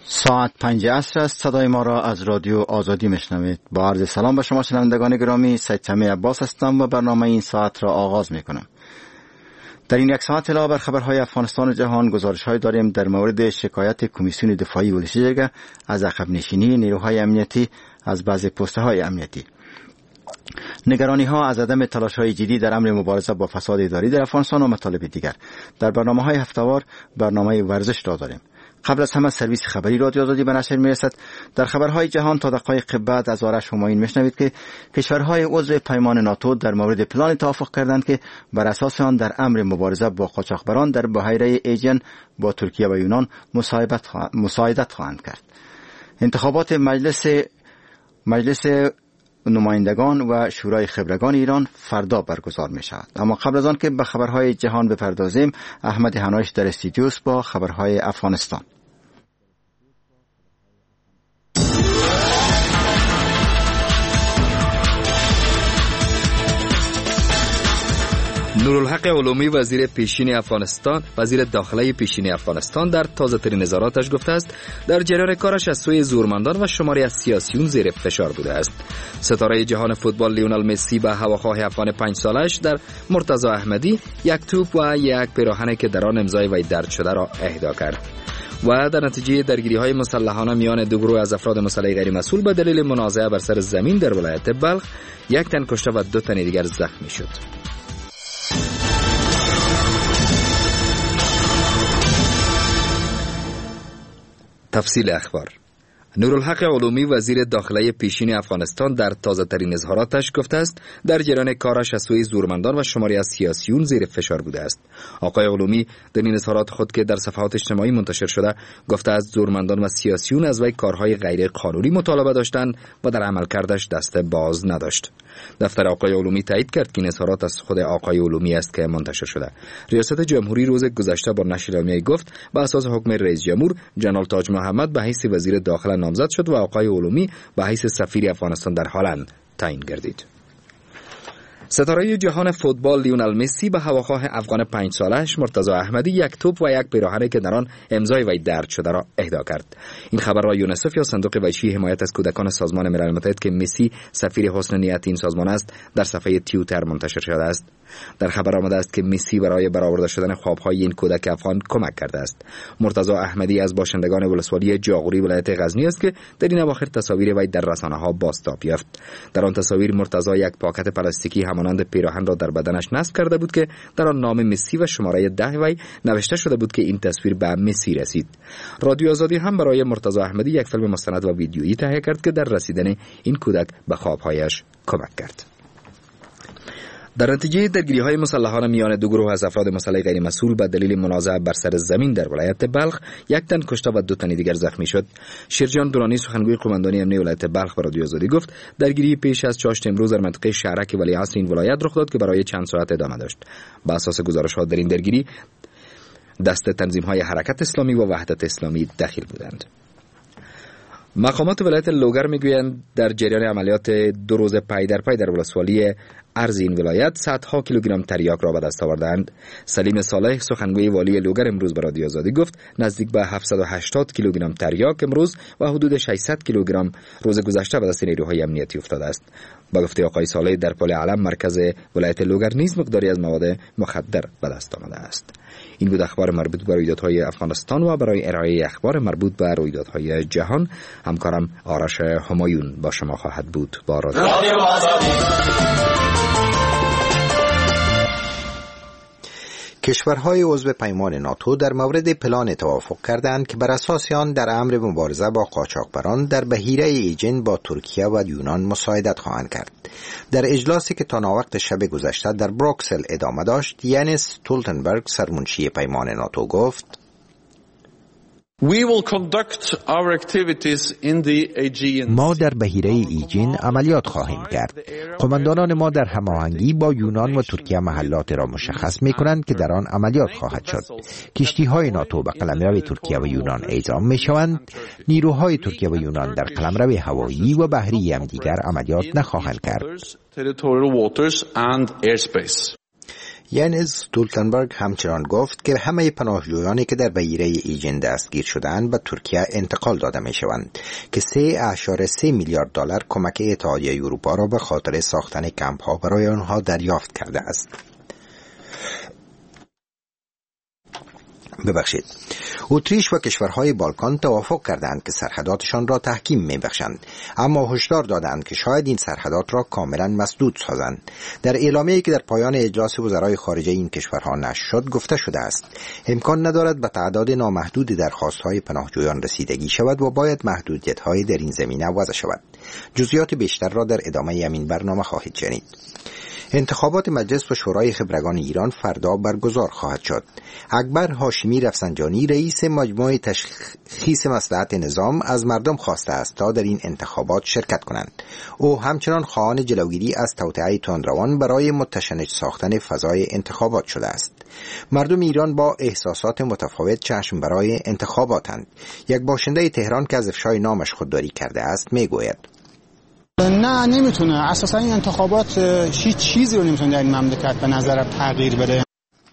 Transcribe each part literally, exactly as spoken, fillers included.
ساعت پنج عصر است. صدای ما را از رادیو آزادی میشنوید. با عرض سلام به شما شنوندگان گرامی، سید سمیع عباس هستم و برنامه این ساعت را آغاز میکنم. در این یک ساعت علاوه بر خبرهای افغانستان و جهان گزارش‌های داریم در مورد شکایت کمیسیون دفاعی ولشجرگه از عقب نشینی نیروهای امنیتی از بعضی پست‌های امنیتی. نگرانی ها از عدم تلاش های جدی در امر مبارزه با فساد اداری در افغانستان و مطالب دیگر. در برنامه های هفته‌وار برنامه ورزش را داریم. قبل از همه سرویس خبری رادیو آزادی به نشر میرسد. در خبرهای جهان تا دقایق بعد از آرش همایون میشنوید که کشورهای عضو پیمان ناتو در مورد پلان توافق کردند که بر اساس آن در امر مبارزه با قاچاقبران در بحیره ایجن با ترکیه و یونان مساعدت خواهند کرد. انتخابات مجلس مجلس نمایندگان و شورای خبرگان ایران فردا برگزار می شود. اما قبل از آن که به خبرهای جهان بپردازیم، احمد هنایش در استودیو است با خبرهای افغانستان. نورالحق علومی وزیر پیشین افغانستان وزیر داخله پیشین افغانستان در تازه ترین اظهاراتش گفته است در جریان کارش از سوی زورمندان و شماری از سیاسیون زیر فشار بوده است. ستاره جهان فوتبال لیونل مسی به هواخواه افغان پنج سالش در مرتضی احمدی یک توپ و یک پیراهنی که در آن امضای وی درج شده را اهدا کرد. و در نتیجه درگیری‌های مسلحانه میان دو گروه از افراد مسلح غیر مسئول به دلیل منازعه بر سر زمین در ولایت بلخ، یک تن کشته و دو تن دیگر زخمی شد. تفصیل اخبار. نورالحق علومی وزیر داخله پیشین افغانستان در تازه ترین اظهاراتش گفته است در جریان کارش از سوی زورمندان و شماری از سیاسیون زیر فشار بوده است. آقای علومی در این اظهارات خود که در صفحات اجتماعی منتشر شده گفته است زورمندان و سیاسیون از وی کارهای غیر قانونی مطالبه داشتند و در عملکردش دست باز نداشت. دفتر آقای علومی تایید کرد که این اظهارات از خود آقای علومی است که منتشر شده. ریاست جمهوری روز گذشته با نشر اعلامیه گفت به اساس حکم رئیس جمهور جنرال تاج محمد به حیث وزیر داخله نامزد شد و آقای علومی به حیث سفیر افغانستان در هلند تعیین گردید. ستاره جهان فوتبال لیونل مسی به هواخواه افغان پنج سالش مرتضی احمدی یک توپ و یک پیراهنی که در آن امضای وی درج شده را اهدا کرد. این خبر را یونسف یا صندوق ویچی حمایت از کودکان سازمان ملل متحد که مسی سفیر حسن نیت این سازمان است در صفحه توییتر منتشر شده است. در خبر آمده است که مسی برای برآورده شدن خوابهای این کودک افغان کمک کرده است. مرتضی احمدی از باشندگان ولسوالی جاغوری ولایت غزنی است که در این اواخر تصاویر وی در رسانه‌ها بازتاب یافت. در آن تصاویر مرتضی یک پاکت پلاستیکی همانند پیراهن را در بدنش نصب کرده بود که در آن نام مسی و شماره ده وی نوشته شده بود که این تصویر به مسی رسید. رادیو آزادی هم برای مرتضی احمدی یک فیلم مستند و ویدیویی تهیه کرد که در رسیدن این کودک به خوابهایش کمک کرد. در نتیجه درگیری‌های مسلحانه میان دو گروه از افراد مسلح غیر مسئول به دلیل منازعه بر سر زمین در ولایت بلخ، یک تن کشته و دو تن دیگر زخمی شد. شیرجان دورانی سخنگوی قماندانی امنیه ولایت بلخ به رادیو آزادی گفت درگیری پیش از چاشت امروز در منطقه شهرک ولیعصر این ولایت رخ داد که برای چند ساعت ادامه داشت. بر اساس گزارش‌ها در این درگیری دست تنظیم‌های حرکت اسلامی و وحدت اسلامی دخیل بودند. مقامات ولایت لوگر میگویند در جریان عملیات دو روز پی در پی در ولسوالی ارز این ولایت صدها کیلوگرم تریاک را به دست آوردند. سلیم صالح سخنگوی والی لوگر امروز به رادیو آزادی گفت نزدیک به هفتصد و هشتاد کیلوگرم تریاک امروز و حدود ششصد کیلوگرم روز گذشته به دست نیروهای امنیتی افتاده است. با گفته آقای صالح در پل علم مرکز ولایت لوگر نیز مقداری از مواد مخدر به دست آمده است. این بود اخبار مربوط به رویدادهای افغانستان و برای ارائه اخبار مربوط به رویدادهای جهان همکارم آرش همایون با شما خواهد بود. با رادیو کشورهای عضو پیمان ناتو در مورد پلان توافق کردند که بر اساس آن در امر مبارزه با قاچاقبران در بحیره ایجن با ترکیه و یونان مساعدت خواهند کرد. در اجلاسی که تا ناوقت شب گذشته در بروکسل ادامه داشت، ینس استولتنبرگ سرمنشی پیمان ناتو گفت We will conduct our activities in the Aegean. ما در بحیره ایجین عملیات خواهیم کرد. قماندانان ما در هماهنگی با یونان و ترکیه محلات را مشخص می کنند که در آن عملیات خواهد شد. کشتی های ناتو به قلمرو ترکیه و یونان اعزام می شوند. نیروهای ترکیه و یونان در قلمرو هوایی و بحری هم دیگر عملیات نخواهند کرد. ینز ستولتنبرگ همچنان گفت که همه پناهجویانی که در بحیره ایجن دستگیر شدند به ترکیه انتقال داده می شوند که سه اشاره سه میلیارد دلار کمک اتحادیه اروپا را به خاطر ساختن کمپ ها برای آنها دریافت کرده است. ببخشید. اتریش و کشورهای بالکان توافق کردند که سرحداتشان را تحکیم می‌بخشند، اما هشدار دادند که شاید این سرحدات را کاملا مسدود سازند. در اعلامیه‌ای که در پایان اجلاس وزرای خارجه این کشورها نشر شد گفته شده است امکان ندارد به تعداد نامحدود درخواست‌های پناهجویان رسیدگی شود و باید محدودیت‌های در این زمینه وضع شود. جزئیات بیشتر را در ادامه همین برنامه خواهید شنید. انتخابات مجلس و شورای خبرگان ایران فردا برگزار خواهد شد. اکبر هاشمی رفسنجانی رئیس مجموعه تشخیص مصلحت نظام از مردم خواسته است تا در این انتخابات شرکت کنند. او همچنان خواهان جلوگیری از توطئه تندروان برای متشنج ساختن فضای انتخابات شده است. مردم ایران با احساسات متفاوت چشم برای انتخاباتند. یک باشنده تهران که از افشای نامش خودداری کرده است میگوید: نه نمیتونه، اساسا این انتخابات هیچ چیزی رو نمیتونه در این مملکت به نظر تغییر بده.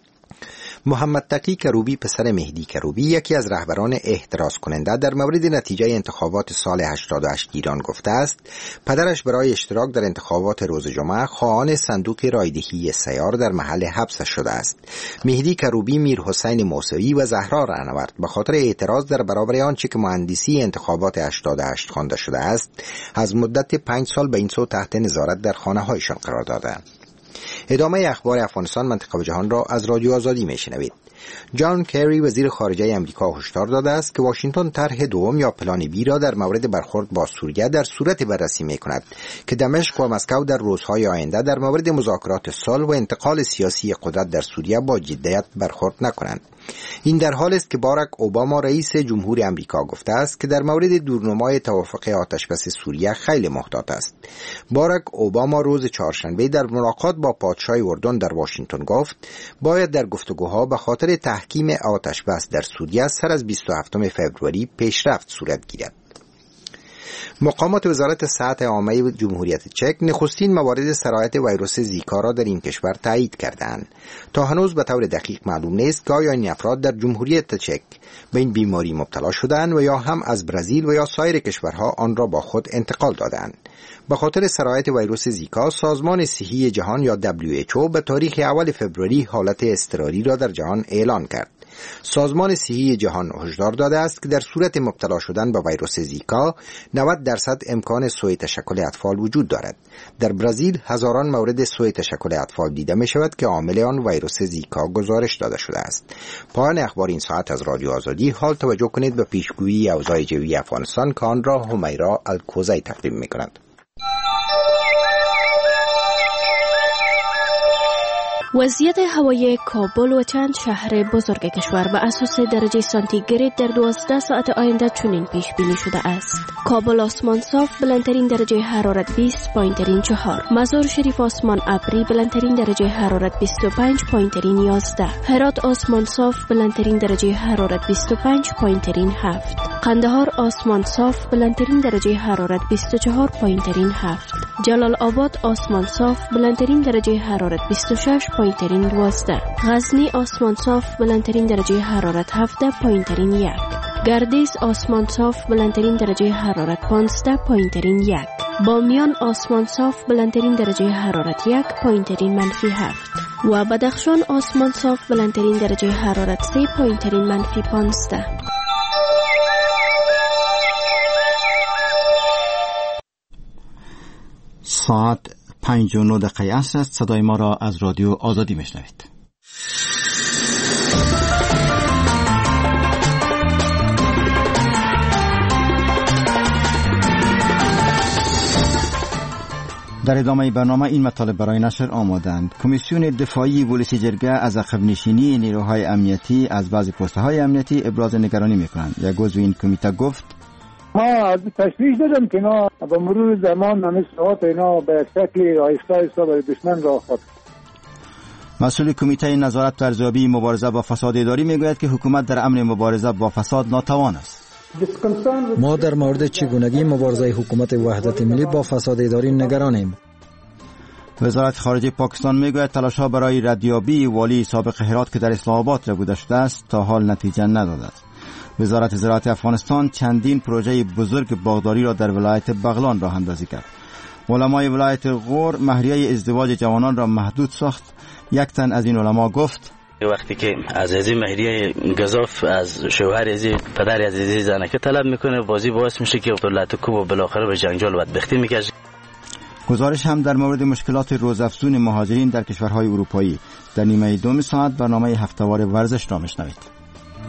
محمد تقی کروبی پسر مهدی کروبی یکی از رهبران احتراز کننده در مورد نتیجه انتخابات سال هشتاد و هشت ایران گفته است پدرش برای اشتراک در انتخابات روز جمعه خواهان صندوق رایدهی سیار در محل حبسش شده است. مهدی کروبی، میر حسین موسوی و زهرا رهنورد به خاطر اعتراض در برابر آنچه که مهندسی انتخابات هشتاد و هشت خوانده شده است از مدت پنج سال به این سو تحت نظارت در خانه هایشان قرار دادند. ادامه اخبار افغانستان، منطقه و جهان را از رادیو آزادی میشنوید. جان کری وزیر خارجه امریکا هشدار داده است که واشنگتن طرح دوم یا پلان بی را در مورد برخورد با سوریه در صورت بررسی میکند که دمشق و مسکو در روزهای آینده در مورد مذاکرات صلح و انتقال سیاسی قدرت در سوریه با جدیت برخورد نکنند. این در حالی است که باراک اوباما رئیس جمهور امریکا گفته است که در مورد دورنمای توافق آتشبس سوریه خیلی محتاط است. باراک اوباما روز چهارشنبه در ملاقات با پادشاه اردن در واشنگتن گفت باید در گفتگوها به خاطر تحکیم آتشبس در سوریه سر از بیست و هفتم فوریه پیشرفت صورت گیرد. مقامات وزارت صحت عامه جمهوریت چک نخستین موارد سرایت ویروس زیکا را در این کشور تایید کردند. تا هنوز به طور دقیق معلوم نیست که آیا این افراد در جمهوریت چک به این بیماری مبتلا شدند و یا هم از برزیل و یا سایر کشورها آن را با خود انتقال دادند. به خاطر سرایت ویروس زیکا سازمان صحی جهان یا دبلیو اچ او به تاریخ اول فوریه حالت اضطراری را در جهان اعلان کرد. سازمان صحی جهان هشدار داده است که در صورت مبتلا شدن به ویروس زیکا نود درصد امکان سوء تشکل اطفال وجود دارد. در برزیل هزاران مورد سوء تشکل اطفال دیده می شود که عامل آن ویروس زیکا گزارش داده شده است. پایان اخبار این ساعت از رادیو آزادی. حال توجه کنید به پیشگویی اوضاع جوی افغانستان که آن را همیرا الکوزی تقدیم می کند. وضعیت هوایی کابل و چند شهر بزرگ کشور بر اساس درجه سانتیگراد در دوازده ساعت آینده چنین پیش بینی شده است: کابل آسمان صاف، بلندترین درجه حرارت بیست، پایینترین چهار. مزار شریف آسمان ابری، بلندترین درجه حرارت بیست و پنج، پایینترین یازده. هرات آسمان صاف، بلندترین درجه حرارت بیست و پنج، پایینترین هفت. قندهار آسمان صاف، بلندترین درجه حرارت بیست و چهار، پایینترین هفت. جلال آباد آسمان صاف، بلندترین درجه حرارت بیست و شش، پایینترین دوازده. غزنی آسمان صاف، بلندترین درجه حرارت هفده، پایینترین یک. گردیز آسمان صاف، بلندترین درجه حرارت پانزده، پایینترین یک. بامیان آسمان صاف، بلندترین درجه حرارت یک، پایینترین منفی هفت. و بدخشان آسمان صاف، بلندترین درجه حرارت سه، پایینترین منفی پانزده. ساعت پنج و نه دقیقه است. صدای ما را از رادیو آزادی میشنوید. در ادامه برنامه این مطالب برای نشر آمادند. کمیسیون دفاعی ولسی جرگه از عقب نشینی نیروهای امنیتی از بعضی پست‌های امنیتی ابراز نگرانی میکنند. یک عضو این کمیته گفت: ما از تشریح دادم که اینا با مرور زمان همه ساعت اینا به شکل آهسته آهسته برای دشمن راه خواهد. مسئول کمیته نظارت و ارزیابی مبارزه با فساد اداری میگوید که حکومت در امر مبارزه با فساد ناتوان است. ما در مورد چگونگی مبارزه حکومت وحدت ملی با فساد اداری نگرانیم. وزارت خارجه پاکستان میگوید تلاش‌ها برای ردیابی والی سابق هرات که در اسلام آباد را بوده شده است تا حال نتیجه نداده است. وزارت زراعت افغانستان چندین پروژه بزرگ باغداری را در ولایت بغلان راه اندازی کرد. علمای ولایت غور مهریه ازدواج جوانان را محدود ساخت. یک تن از این علما گفت: وقتی که از ازی مهریه گزاف از شوهر ازی پدر از ازی زنکه طلب میکنه، بازی باعث میشه که دولت کوب و بالاخره به جنجال و بدبختی میکشه. گزارش هم در مورد مشکلات روزافزون مهاجرین در کشورهای اروپایی. در نیمه دوم ساعت برنامه هفتهوار ورزش را میشنوید.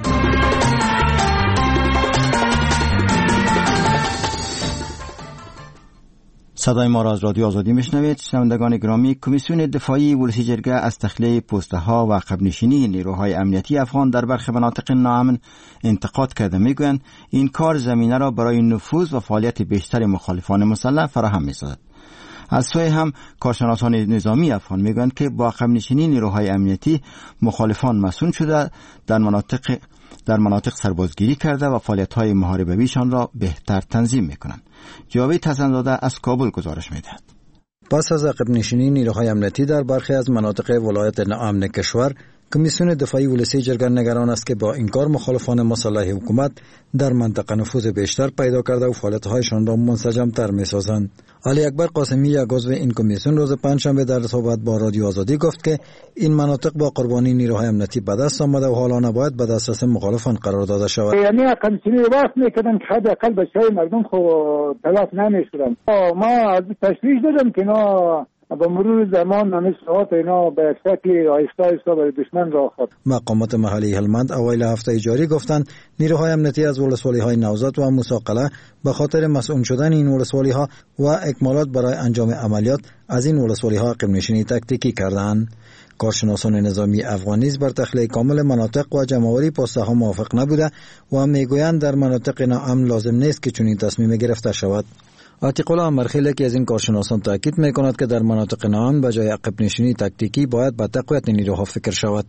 صدای ما را از رادیو آزادی میشنوید. شنوندگان گرامی، کمیسیون دفاعی ولسی جرگه از تخلیه پوسته ها و عقب نشینی نیروهای امنیتی افغان در برخی مناطق ناامن انتقاد کرده. میگویند این کار زمینه را برای نفوذ و فعالیت بیشتر مخالفان مسلح فراهم میسازد. از سوی هم کارشناسان نظامی افغان میگویند که با عقب نشینی نیروهای امنیتی مخالفان مسئول شده در مناطق در مناطق سربازگیری کرده و فعالیت‌های محاربه‌ایشان را بهتر تنظیم می‌کنند. جاوید حسن‌زاده از کابل گزارش می‌دهد. پس از عقب نشینی نیروهای امنیتی در برخی از مناطق ولایت ناامن کشور، کمیسیون دفاعی ولسی جرگه نگران است که با این کار مخالفان مسلح حکومت در منطقه نفوذ بیشتر پیدا کرده و فعالیت‌هایشان را منسجم‌تر می‌سازند. علی اکبر قاسمی، یک عضو این کمیسیون، روز پنجشنبه در صحبت با رادیو آزادی گفت که این مناطق با قربانی نیروهای امنیتی به دست آمده و حالا نباید به دسترس مخالفان قرار داده شود. یعنی کمیسیون واسط می‌کردن که حداقل بچه‌های مردم خو تلف نمی‌شدن. ما از تشویش دادم که اینا با مرور زمان همه ساعت اینا به شکلی آهسته آهسته برای دشمن راه خورد. مقامات محلی هلمند اوایل هفته جاری گفتند نیروهای امنیتی از ولسوالی‌های نوزاد و موسی به خاطر مسئول شدن این ولسوالی‌ها و اکمالات برای انجام عملیات از این ولسوالی‌ها عقب نشینی تاکتیکی کردند. کارشناسان نظامی افغان نیز بر تخلیه کامل مناطق و جمع‌آوری پست‌ها موافق نبوده و میگویند در مناطق ناامن لازم نیست که چنین تصمیم گرفته شود. عتیق الله امرخیل که از این کارشناسان تاکید می‌کند که در مناطق ناامن به جای عقب نشینی تاکتیکی باید به تقویت نیروها فکر شود.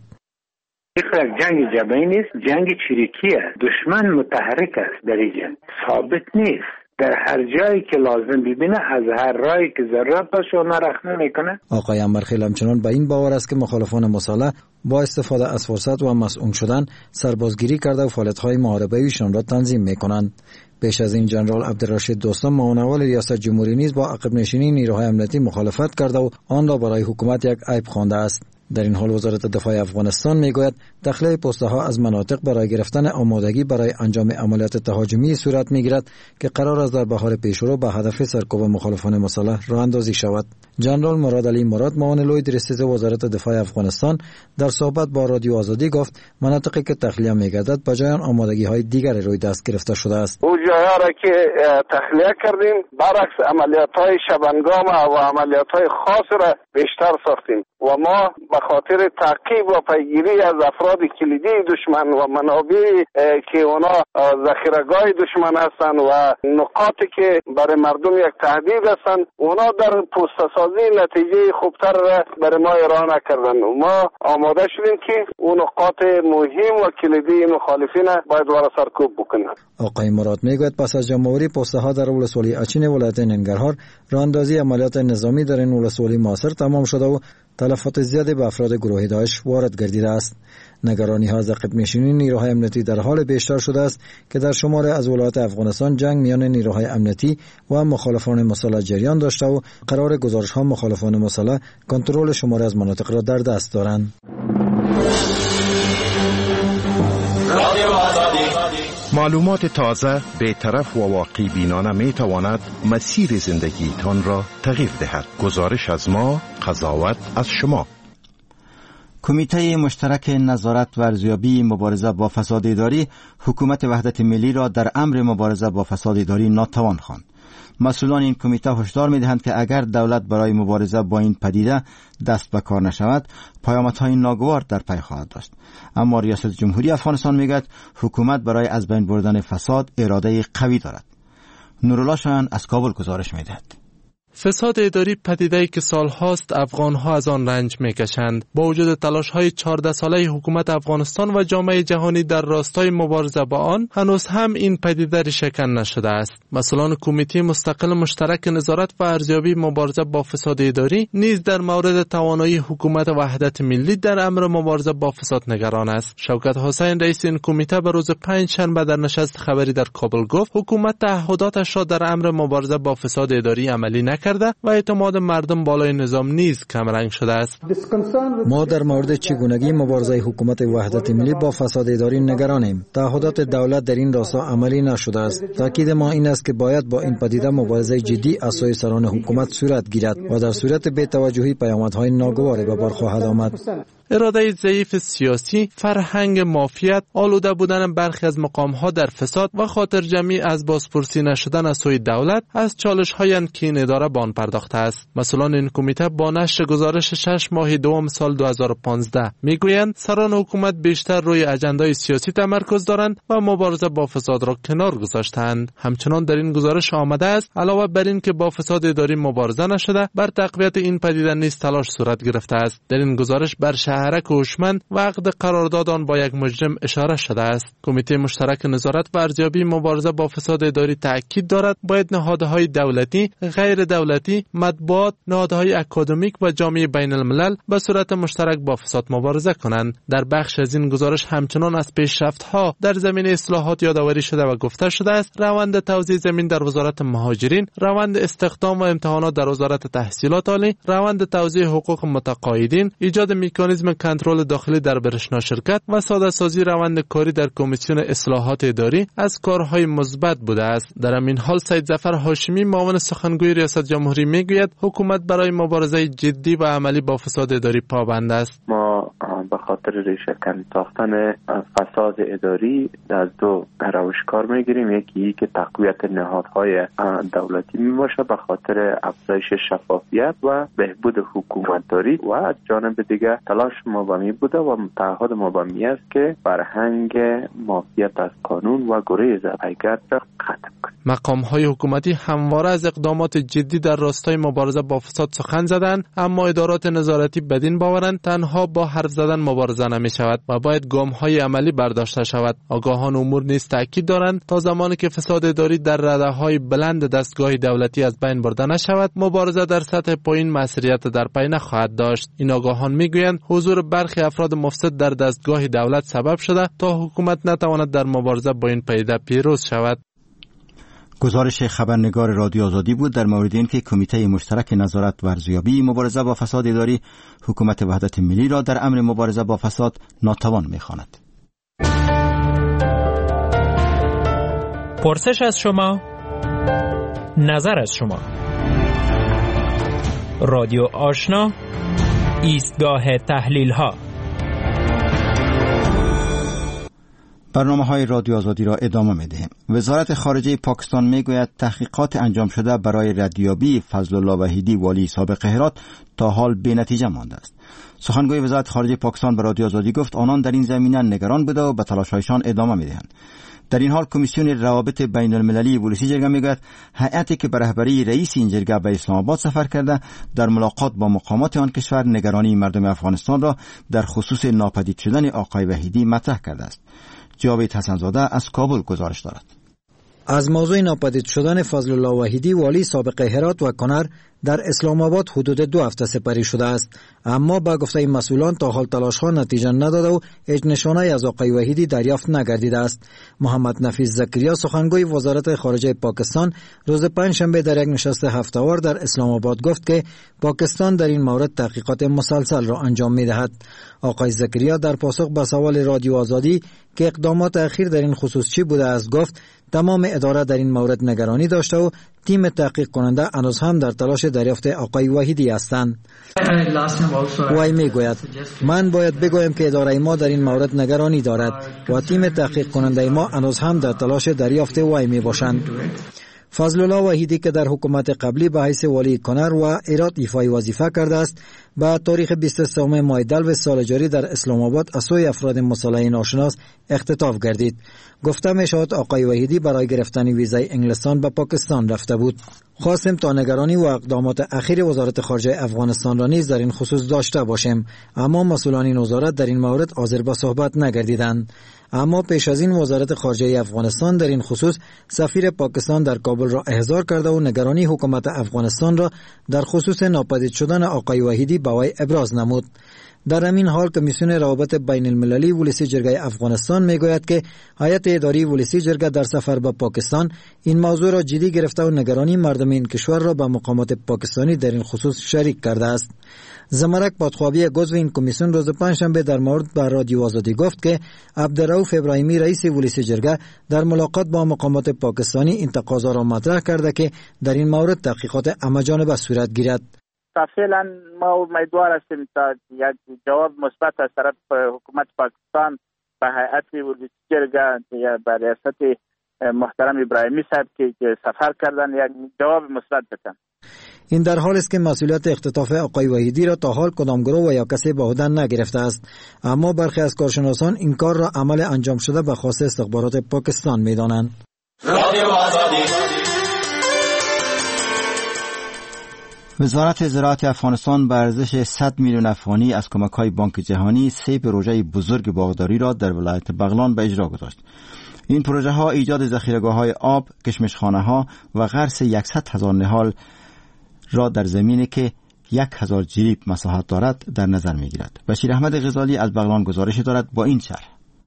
این جنگ جبهه‌ای نیست، جنگ چریکی است. دشمن متحرک است، در این جنگ ثابت نیست. در هر جایی که لازم ببینه از هر راهی که ضرورت باشه اون رخنه میکنه. آقای امرخیل همچنان به این باور است که مخالفان مسلح با استفاده از فرصت و مسئول شدن سربازگیری کرده و فعالیت‌های محاربه‌ایشان را تنظیم میکنند. پیش از این جنرال عبدالرشید دوستم، معاون اول ریاست جمهوری نیز با عقب نشینی نیروهای امنیتی مخالفت کرده و آن را برای حکومت یک عیب خوانده است. در این حال وزارت دفاع افغانستان میگوید تخلیه پست‌ها از مناطق برای گرفتن آمادگی برای انجام عملیات تهاجمی صورت میگیرد که قرار است در بهار پیشرو به هدف سرکوب مخالفان مسلح راه اندازی شود. جنرال مراد علی مراد، معاون لوی درستیز وزارت دفاع افغانستان، در صحبت با رادیو آزادی گفت مناطقی که تخلیه میگردد به جای آن آمادگی‌های دیگری روی دست گرفته شده است. او جاها را که تخلیه کردیم برعکس عملیات‌های شبانگام و عملیات‌های خاص را بیشتر ساختیم و ما به خاطر تعقیب و پیگیری از افراد کلیدی دشمن و منابع که اونا ذخیره‌گاه دشمن هستند و نقاطی که برای مردم یک تهدید هستند، اونا در پست‌سازی نتیجه خوبتر را برای ما ارائه نکردند. ما آماده شدیم که اون نقاط مهم و کلیدی مخالفین باید وارا سرکوب بکنند. آقای مراد میگوید پس از جمع‌آوری پست‌ها در ولسوالی اچین ولایت ننگرهار، راه‌اندازی عملیات نظامی در این ولسوالی موثر تمام شده و تلفات زیادی به افراد گروه داعش وارد گردیده است. نگرانی ها از عقب نشینی نیروهای امنیتی در حال بیشتر شده است که در شمال از ولایات افغانستان جنگ میان نیروهای امنیتی و مخالفان مسلح جریان داشته و قرار گزارش ها مخالفان مسلح کنترل شماری از مناطق را در دست دارند. معلومات تازه، بی‌طرف و واقعی بینانه می تواند مسیر زندگیتان را تغییر دهد. گزارش از ما، قضاوت از شما. کمیته مشترک نظارت و ارزیابی مبارزه با فساد اداری حکومت وحدت ملی را در امر مبارزه با فساد اداری ناتوان خواند. مسئولان این کمیته هشدار می‌دهند که اگر دولت برای مبارزه با این پدیده دست به کار نشود، پیامدهای ناگوار در پی خواهد داشت. اما ریاست جمهوری افغانستان میگوید حکومت برای از بین بردن فساد اراده قوی دارد. نورالله شایان از کابل گزارش می‌دهد. فساد اداری پدیده‌ای که سالهاست افغان‌ها از آن رنج می‌کشند. با وجود تلاش‌های چهارده ساله حکومت افغانستان و جامعه جهانی در راستای مبارزه با آن، هنوز هم این پدیده ریشه‌کن نشده است. مسئولان کمیته مستقل مشترک نظارت و ارزیابی مبارزه با فساد اداری نیز در مورد توانایی حکومت وحدت ملی در امر مبارزه با فساد نگران است. شوکت حسین رئیس این کمیته به روز پنج شنبه در نشست خبری در کابل گفت حکومت تعهداتش را در امر مبارزه با فساد اداری عملی نکرده و اعتماد مردم بالای نظام نیز کمرنگ شده است. ما در مورد چگونگی مبارزه حکومت وحدت ملی با فساد اداری نگرانیم. تعهدات دولت در این راستا عملی نشده است. تاکید ما این است که باید با این پدیده مبارزه جدی از سوی سران حکومت صورت گیرد و در صورت بی‌توجهی پیامدهای ناگواری به بار خواهد آمد. اراده ضعیف سیاسی، فرهنگ مافیات، آلوده بودن برخی از مقام‌ها در فساد و خاطر جمعی از بازپرسی نشدن از سوی دولت از چالش‌هایی که این اداره به آن پرداخته است. مسئولان این کمیته با نشر گزارش شش ماه دوم سال دو هزار و پانزده میگویند سران حکومت بیشتر روی اجندای سیاسی تمرکز دارند و مبارزه با فساد را کنار گذاشتند. همچنان در این گزارش آمده است علاوه بر این که با فساد اداری مبارزه نشده، بر تقویت این پدیده نیز تلاش صورت گرفته است. در این گزارش بر شهرک هوشمند و عقد قرارداد آن با یک مجرم اشاره شده است. کمیته مشترک نظارت و ارزیابی مبارزه با فساد اداری تاکید دارد باید نهادهای دولتی، غیر دولتی، مطبوعات، نهادهای اکادمیک و جامعه بین الملل به صورت مشترک با فساد مبارزه کنند. در بخش از این گزارش همچنان از پیشرفت‌ها در زمینه اصلاحات یادآوری شده و گفته شده است روند توزیع زمین در وزارت مهاجرین، روند استخدام و امتحانات در وزارت تحصیلات عالی، روند توزیع حقوق متقاعدین، ایجاد مکانیزم کنترل داخلی در برشنا شرکت و ساده سازی روند کاری در کمیسیون اصلاحات اداری از کارهای مثبت بوده است. در همین حال سید ظفر هاشمی معاون سخنگوی ریاست جمهوری میگوید حکومت برای مبارزه جدی و عملی با فساد اداری پابند است. ما به خاطر ریشه‌کن ساختن فساد اداری از دو روش کار میگیریم. یکی که تقویت نهادهای دولتی میباشه به خاطر افزایش شفافیت و بهبود حکومتداری و از جانب دیگه تلاش ما با می بوده و تعهد ما با می است که فرهنگ مافیات از قانون و گریز از حقیقت را ختم کنیم. مقام‌های حکومتی همواره از اقدامات جدی در راستای مبارزه با فساد سخن زدند، اما ادارات نظارتی بدین باورند تنها با حرف زدن مبارزه نمی شود و باید گام‌های عملی برداشته شود. آگاهان امور نیز تاکید دارند تا زمانی که فساد اداری در رده‌های بلند دستگاه دولتی از بین برده نشود، مبارزه در سطح پایین مسئولیت در پی نخواهد داشت. این آگاهان میگویند حضور برخی افراد مفسد در دستگاه دولت سبب شده تا حکومت نتواند در مبارزه با این پدیده پیروز شود. گزارش خبرنگار رادیو آزادی بود در مورد اینکه کمیته مشترک نظارت و ارزیابی مبارزه با فساد اداری حکومت وحدت ملی را در امر مبارزه با فساد ناتوان می‌خواند. پرسش از شما، نظر از شما. رادیو آشنا، ایستگاه تحلیل ها. برنامه های رادیو آزادی را ادامه می دهیم. وزارت خارجه پاکستان می گوید تحقیقات انجام شده برای ردیابی فضل الله وحیدی والی سابق هرات تا حال بی نتیجه مانده است. سخنگوی وزارت خارجه پاکستان به رادیو آزادی گفت آنان در این زمینه نگران بوده و به تلاش‌هایشان ادامه می دهند. در این حال کمیسیون روابط بین المللی ولسی جرگه میگوید هیئتی که به رهبری رئیس این جرگه به اسلام آباد سفر کرده در ملاقات با مقامات آن کشور نگرانی مردم افغانستان را در خصوص ناپدید شدن آقای وحیدی مطرح کرده است. جاوید حسنزاده از کابل گزارش دارد. از موضوع ناپدید شدن فضل الله وحیدی والی سابق هرات و کنر در اسلام آباد حدود دو هفته سپری شده است، اما با گفته مسئولان تا حال تلاش‌ها نتیجه نداده و هیچ نشانه از آقای وحیدی دریافت نگردیده است. محمد نفیس زکریا سخنگوی وزارت خارجه پاکستان روز پنجشنبه در یک نشست هفته‌وار در اسلام آباد گفت که پاکستان در این مورد تحقیقات مسلسل را انجام می‌دهد. آقای زکریا در پاسخ به سوال رادیو آزادی که اقدامات اخیر در این خصوص چی بوده است گفت تمام اداره در این مورد نگرانی داشته و تیم تحقیق کننده هنوز هم در تلاش دریافت آقای وحیدی هستند. وی میگوید من باید بگویم که اداره ما در این مورد نگرانی دارد و تیم تحقیق کننده ما هنوز هم در تلاش دریافت وی می باشند. فضلالله وحیدی که در حکومت قبلی به حیث والی کنر و ایراد ایفای وظیفه کرده است، با تاریخ بیست و سه ماه دلو سال جاری در اسلام آباد از سوی افراد مسلح ناشناس اختطاف گردید. گفته می شود آقای وحیدی برای گرفتن ویزای انگلستان به پاکستان رفته بود. خواستیم تا نگرانی و اقدامات اخیر وزارت خارجه افغانستان را نیز در این خصوص داشته باشیم، اما مسئولان این وزارت در این مورد حاضر به صحبت نگردیدند. اما پیش از این وزارت خارجه افغانستان در این خصوص سفیر پاکستان در کابل را احضار کرده و نگرانی حکومت افغانستان را در خصوص ناپدید شدن آقای وحیدی به وی ابراز نمود. در همین حال کمیسیون روابط بین المللی ولسی جرگه افغانستان میگوید که هیئت اداری ولسی جرگه در سفر به پاکستان این موضوع را جدی گرفته و نگرانی مردم این کشور را به مقامات پاکستانی در این خصوص شریک کرده است. زمرک بادخوابی عضو این کمیسیون روز پنجشنبه در مورد به رادیو آزادی گفت که عبدالرؤوف ابراهیمی رئیس ولسی جرگه در ملاقات با مقامات پاکستانی این تقاضا را مطرح کرده که در این مورد تحقیقات همه‌جانبه صورت گیرد. فعلا ما امیدوار هستیم تا یک جواب مثبت از طرف حکومت پاکستان به هیئت ولسی جرگه یا به ریاست محترم ابراهیمی صاحب که سفر کردن یک جواب مثبت بدن. این در حال است که مسئولیت اختطاف آقای وحیدی را تا حال کدام گروه و یا کسی به عهده نگرفته است، اما برخی از کارشناسان این کار را عمل انجام شده به خواست استخبارات پاکستان می‌دانند. وزارت زراعت افغانستان به ارزش صد میلیون افغانی از کمک‌های بانک جهانی سه پروژه بزرگ باغداری را در ولایت بغلان به اجرا گذاشت. این پروژه ها ایجاد ذخیره‌گاه‌های آب، کشمشخانه‌ها و غرس صد هزار نهال را در زمینی که یک هزار جریب مساحت دارد در نظر می‌گیرد. بشیر احمد غزالی از بغلان گزارش دارد با این شرح.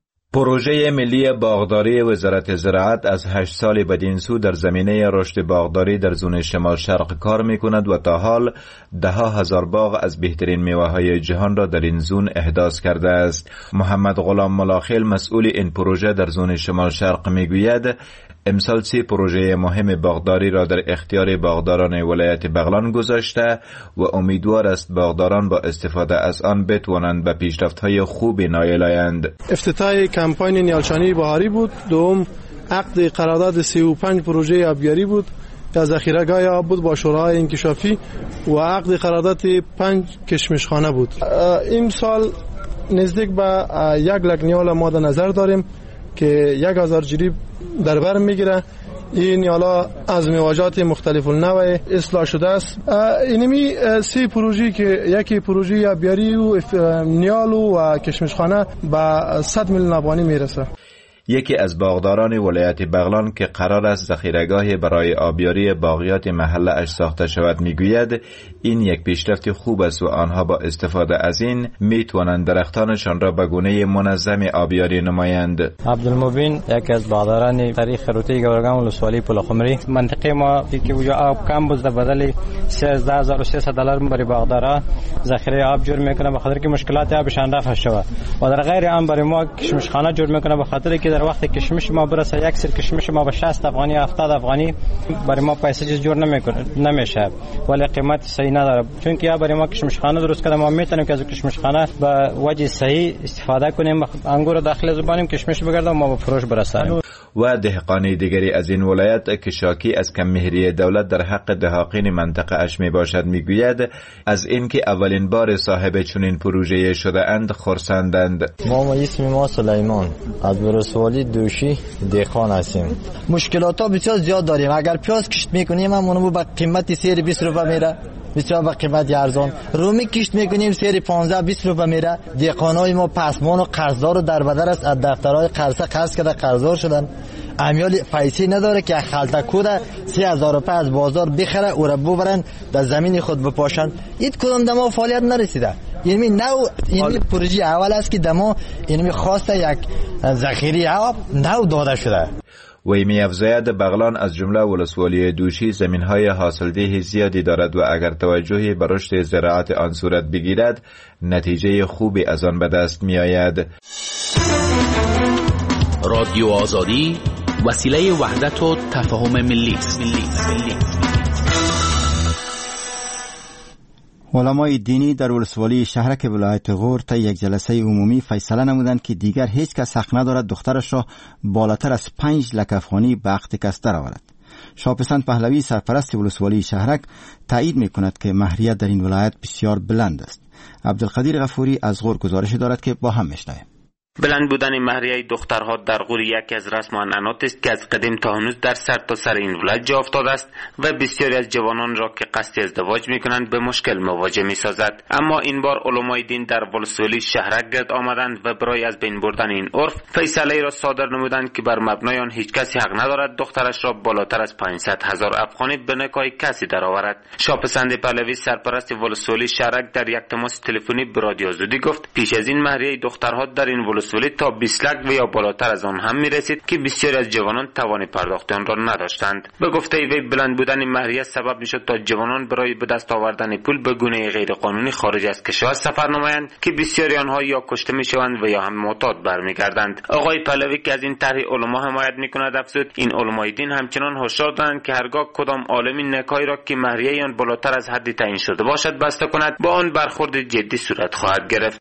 پروژه ملی باغداری وزارت زراعت از هشت سال بدین سو در زمینه رشد باغداری در زون شمال شرق کار می کند و تا حال ده ها هزار باغ از بهترین میوه های جهان را در این زون احداث کرده است. محمد غلام ملاخیل مسئول این پروژه در زون شمال شرق می گوید امسال سه پروژه مهم باغداری را در اختیار باغداران ولایت بغلان گذاشته و امیدوار است باغداران با استفاده از آن بتوانند به پیشرفت‌های خوب نایل آیند. افتتاح کمپاین نیالچانی بهاری بود. دوم عقد قرارداد سی و پنج پروژه آبیاری بود که ذخیره‌گاه آب بود با شورای انکشافی و عقد قرارداد پنج کشمشخانه بود. این سال نزدیک به یک لک نیال ما در نظر داریم که یک هزار جریب در بر میگیره. این حالا از میواجات مختلف النوع اصلاح شده است. اینمی سی پروژه که یکی پروژه آبیاری و نیال و کشمشخانه به صد میلیون افغانی میرسه. یکی از باغداران ولایت بغلان که قرار است ذخیره‌گاهی برای آبیاری باغیات محله اش ساخته شود میگوید این یک پیشرفت خوب است و آنها با استفاده از این میتوانند درختانشان را به گونه منظم آبیاری نمایند. عبدالمبین یکی از باغداران تاریخ روتی گورگان ولسوالی پلخمری منطقه ما که وجا آب کم بود در بدل سیزده هزار و سیصد دلار برای باغدارا ذخیره آب جور میکنه به خاطر که مشکلات آبشان رفع شده و در غیر آن برای ما کشمشخانه جور میکنه به خاطر که در وقت کشمش ما برسه یک سر کشمش ما به شصت افغانی هفتاد افغانی برای ما پیسه چیز جور نمیکنه نمیشه ولی قیمت صحیح نداره چون که یا برای ما کشمشخانه درست کردیم ما میتونیم که از کشمشخانه به وجه صحیح استفاده کنیم انگور داخل زبانیم کشمش بگرده و ما به فروش برسانیم. و دهقانی دیگری از این ولایت که شاکی از کم مهری دولت در حق دهاقین منطقه اش می باشد میگوید از اینکه اولین بار صاحب چنین پروژه شده اند خرسندند. ما اسم ما سلیمان از ولسوالی دوشی دهقان هستیم. مشکلات ها بسیار زیاد داریم. اگر پیاز کشت میکنیم همون با قیمت سیر بیست روپه میره بسیار با قیمت ارزان. رومی کشت میکنیم سیر پانزده بیست روپه میره. دهقانای ما پسمان و قرضدار در بدر است از دفترهای قرضه قرض کرده قرضدار شدن. امیال پیسه نداره که خلطه کوده سی هزار روپه از بازار بخره او را ببرن در زمین خود بپاشن. این کدام دما فعالیت نرسیده. یعنی نو این پروژه اول است که دما یعنی خواسته یک ذخیره آب نو داده شده. وی می افزاید بغلان از جمله ولسوالی دوشی زمین‌های حاصلدهی زیادی دارد و اگر توجهی به رشد زراعت آن صورت بگیرد نتیجه خوبی از آن به دست می آید. رادیو آزادی وسیله وحدت و تفاهم ملی است. علمای دینی در ولسوالی شهرک ولایت غور تا یک جلسه عمومی فیصله نمودند که دیگر هیچ کس حق ندارد دخترش را بالاتر از پنج لک افغانی به عقد کس درآورد. شاپسند پهلوی سرپرست ولسوالی شهرک تایید می‌کند که مهریه در این ولایت بسیار بلند است. عبدالقدیر غفوری از غور گزارش دارد که با هم میشنویم. بلند بودن مهریه دخترها در غور یکی از رسم و عنعنات است که از قدیم تا هنوز در سر تا سر این ولایت جا افتاده است و بسیاری از جوانان را که قصد ازدواج میکنند به مشکل مواجه میسازد. اما این بار علمای دین در ولسوالی شهرک گرد آمدند و برای از بین بردن این عرف فیصله را صادر نمودند که بر مبنای آن هیچ کسی حق ندارد دخترش را بالاتر از پانصد هزار افغانی به نکاح کسی درآورد. شاپسند پهلوی سرپرست ولسوالی شهرک در یک تماس تلفنی به رادیو آزادی گفت پیش از این مهریه دخترها در این ولسوالی تا بیست لک و یا بالاتر از آن هم می رسید که بسیاری از جوانان توان پرداخت آن را نداشتند. به گفته وی بلند بودن مهریه سبب می شد تا جوانان برای به دست آوردن پول به گونه غیر قانونی خارج از کشور سفر نمایند که بسیاری آنها یا کشته می شوند و یا هم معتاد برمیگردند. آقای پهلوی که از این طرح علما حمایت می کند افزود این علمای دین همچنان هشدار دادند که هرگاه کدام عالمی نکاحی را که مهریه آن بالاتر از حدی تعیین شده باشد بسته کند با آن برخورد جدی صورت خواهد گرفت.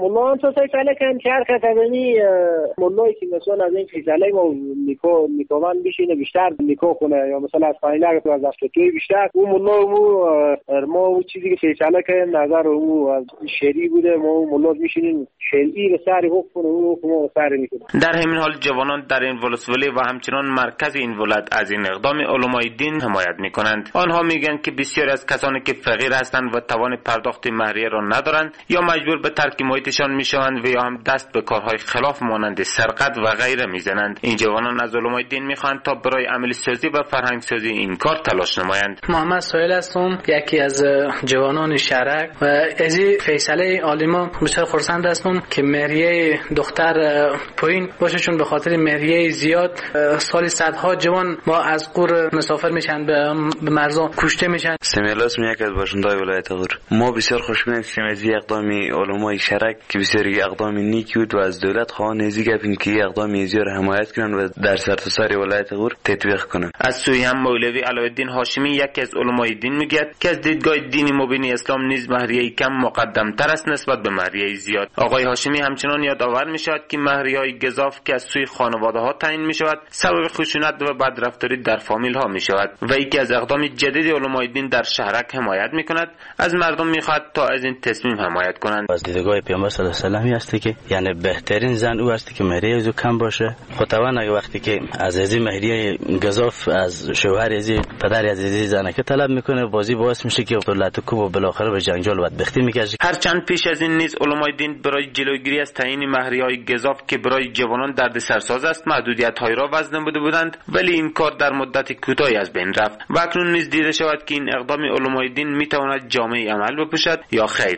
مولایی که مثلا از این فیصله ما نیکو نیکوان بشینه بیشتر نیکو کنه یا مثلا از پایین لگه تو از افتوی بیشتر اون مولا مو ما اون چیزی که فیصله کردیم نظر او از شری بوده ما اون مولا میشینیم شرعی به سر حکم کنه اون حکم رو سر میکنه. در همین حال جوانان در این ولسوالی و همچنان مرکز این ولایت از این اقدام علمای دین حمایت میکنند. آنها میگن که بسیاری از کسانی که فقیر هستند و توان پرداخت مهریه را ندارند یا مجبور به ترک محیطشان میشوند و یا هم دست به کارهای خلاف مانند سرقت و غیره میزنند. این جوانان از علمای دین میخواهند تا برای عملی سازی و فرهنگ سازی این کار تلاش نمایند. محمد سهیل هستم، یکی از جوانان شهرک و از فیصله عالما بسیار خرسند هستم که مهریه دختر پایین باشه، چون به خاطر مهریه زیاد سالی صدها جوان ما از غور مسافر میشن به مرزا کشته میشن. سمیلاس می یکی از باشنده‌های ولایت غور. ما بسیار خوشبین هستیم از اقدامی علمای شهرک که بسیار اقدام نیکی بود و از دولت خواه نزدیک این که اقدام زیاد حمایت کنن و در سرتاسر ولایت غور تطبیق کنن. از سوی هم مولوی علاءالدین هاشمی یکی از علمای دین میگه که از دیدگاه دینی مبین اسلام نیز مهریه کم مقدم تر است نسبت به مهریه زیاد. آقای هاشمی همچنان یادآور میشود که مهریه های گزاف که از سوی خانواده ها تعیین میشود سبب خشونت و بدرفتاری در فامیل ها میشود و یکی از اقدام جدید علمای دین در شهرک حمایت میکند. از مردم میخواد تا از این تصمیم حمایت کنند. از دیدگاه پیامبر صلی الله علیه و آله است که یعنی بهترین زن او است که مهریه زو کم باشه. خداوند اگه وقتی که از ازی مهریه گزاف از شوهر ازی پدر ازی زنکه طلب میکنه بازی باعث میشه که دولت کوب و بالاخره به جنجال و بدبختی میکشه. هرچند پیش از این نیز علمای دین برای جلوگیری از تعیین مهریه های گزاف که برای جوانان دردسرساز است محدودیت های را وضع نموده بودند، ولی این کار در مدت کوتاهی از بین رفت و اکنون نیز دیده شود که این اقدام علمای دین میتواند جامعه عمل بپوشد یا خیر.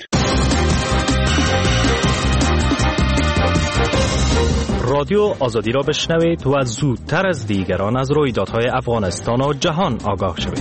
رادیو آزادی را بشنوید و زودتر از دیگران از رویدادهای افغانستان و جهان آگاه شوید.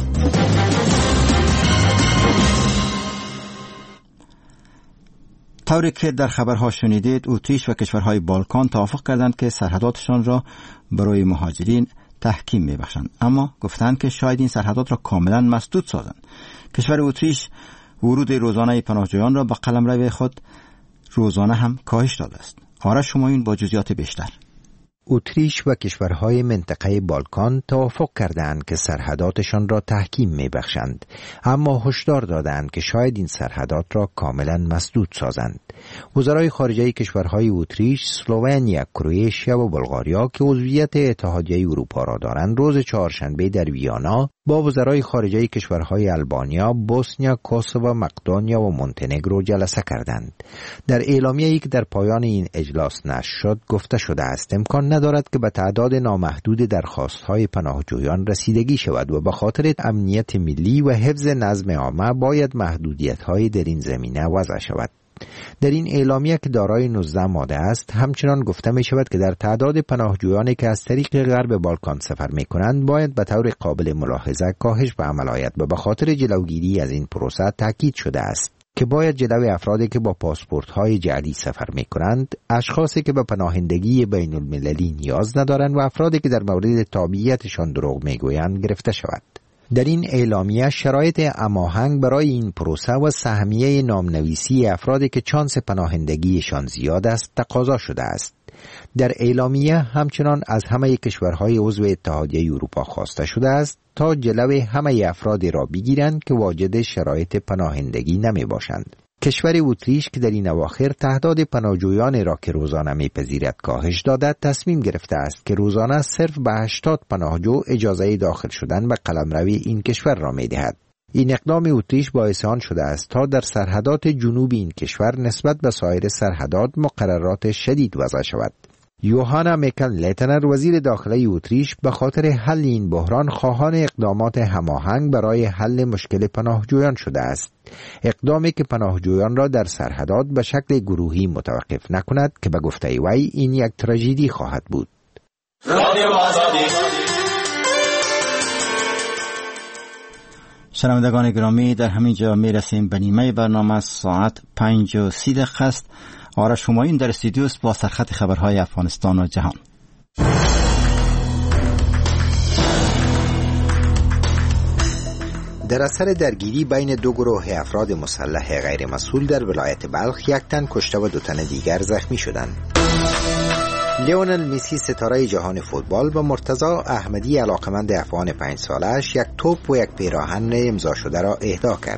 طوری که در خبرها شنیدید، اتریش و کشورهای بالکان توافق کردند که سرحداتشان را برای مهاجرین تحکیم میبخشند، اما گفتند که شاید این سرحدات را کاملا مسدود سازند. کشور اتریش ورود روزانه پناهجویان را به قلمرو خود روزانه هم کاهش داده است. آرش شمایون با جزئیات بیشتر. اتریش و کشورهای منطقه بالکان توافق کردند که سرحداتشان را تحکیم می‌بخشند، اما هشدار دادند که شاید این سرحدات را کاملا مسدود سازند. وزرای خارجه کشورهای اتریش، اسلوونیا، کرواتیا و بلغاریا که عضویت اتحادیه اروپا را دارند، روز چهارشنبه در ویانا با وزرای خارجه کشورهای آلبانیا، بوسنیا، کوسوو، مقدونیا و مونتنگرو جلسه کردند. در اعلامیه‌ای که در پایان این اجلاس نشر شد گفته شده است امکان ندارد که به تعداد نامحدود درخواست‌های پناهجویان رسیدگی شود و به خاطر امنیت ملی و حفظ نظم عامه باید محدودیت‌های در این زمینه وضع شود. در این اعلامیه که دارای نوزده ماده است همچنان گفته می شود که در تعداد پناهجویانی که از طریق غرب بالکان سفر می کنند باید به طور قابل ملاحظه کاهش به عمل آید و به خاطر جلوگیری از این پروسه تاکید شده است که باید جلوی افرادی که با پاسپورت های جعلی سفر می کنند، اشخاصی که به پناهندگی بین المللی نیاز ندارند و افرادی که در مورد تابعیتشان دروغ می گویند گرفته شود. در این اعلامیه شرایط هماهنگ برای این پروسه و سهمیه نامنویسی افرادی که چانس پناهندگیشان زیاد است تقاضا شده است. در اعلامیه همچنان از همه کشورهای عضو اتحادیه اروپا خواسته شده است تا جلوی همه افرادی را بگیرند که واجد شرایط پناهندگی نمی باشند. کشور اتریش که در این اواخر تعداد پناهجویان را که روزانه می‌پذیرد کاهش داده، تصمیم گرفته است که روزانه صرف به هشتاد پناهجو اجازه داخل شدن به قلمروی این کشور را می‌دهد. این اقدام اتریش باعث آن شده است تا در سرحدات جنوب این کشور نسبت به سایر سرحدات مقررات شدید وضع شود. یوهانا میکل لیتنر وزیر داخلی اتریش به خاطر حل این بحران خواهان اقدامات هماهنگ برای حل مشکل پناهجویان شده است. اقدامی که پناهجویان را در سرحدات به شکل گروهی متوقف نکند که به گفته وی این یک تراژدی خواهد بود. شنوندگان گرامی، در همین جا می رسیم به نیمه برنامه. ساعت پنج و سی دقیقه است. آرش همایون در استودیو است با سرخط خبرهای افغانستان و جهان. در اثر درگیری بین دو گروه افراد مسلح غیر مسئول در ولایت بلخ، یک تن کشته و دو تن دیگر زخمی شدند. لیونل مسی ستاره جهان فوتبال به مرتضی احمدی علاقمند افغان پنج سالش یک توپ و یک پیراهن امضا شده را اهدا کرد.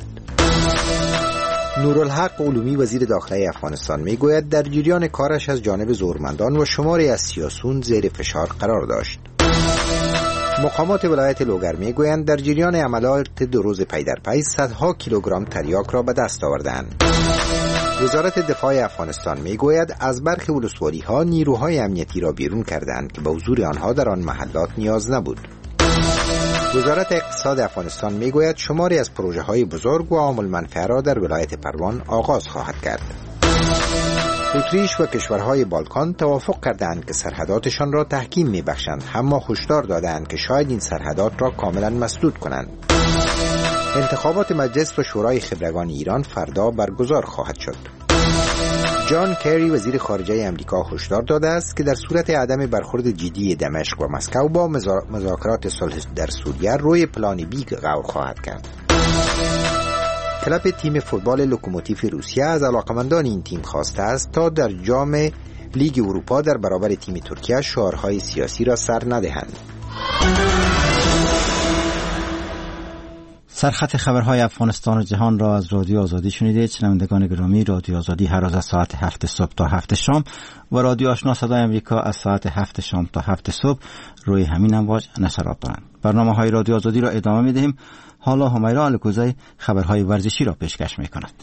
نورالحق علومی وزیر داخلی افغانستان میگوید در جریان کارش از جانب زورمندان و شماری از سیاسیون زیر فشار قرار داشت. مقامات ولایت لوگر میگویند در جریان عملیات دو روز پی در پی صدها کیلوگرم تریاک را به دست آوردند. وزارت دفاع افغانستان میگوید از برخی ولسوالی‌ها نیروهای امنیتی را بیرون کردند که به حضور آنها در آن محلات نیاز نبود. وزارت اقتصاد افغانستان میگوید شماری از پروژه‌های بزرگ و عام المنفعه را در ولایت پروان آغاز خواهد کرد. اتریش و کشورهای بالکان توافق کردند که سرحداتشان را تحکیم میبخشند، اما هشدار دادند که شاید این سرحدات را کاملا مسدود کنند. انتخابات مجلس و شورای خبرگان ایران فردا برگزار خواهد شد. جان کری وزیر خارجه امریکا هشدار داده است که در صورت عدم برخورد جدی دمشق و مسکو با مذاکرات صلح در سوریه روی پلان بی غور خواهد کرد. کلب تیم فوتبال لوکوموتیو روسیه از علاقمندان این تیم خواسته است تا در جام لیگ اروپا در برابر تیم ترکیه شعارهای سیاسی را سر ندهند. سرخط خبرهای افغانستان و جهان را از رادیو آزادی شنیدید. شنوندگان گرامی، رادیو آزادی هر روز از ساعت هفت صبح تا هفت شام و رادیو آشنا صدای امریکا از ساعت هفت شام تا هفت صبح روی همین امواج نشرات دارند. برنامه های رادیو آزادی را ادامه می دهیم. حالا همیرا الکوزی خبرهای ورزشی را پیشکش می کند.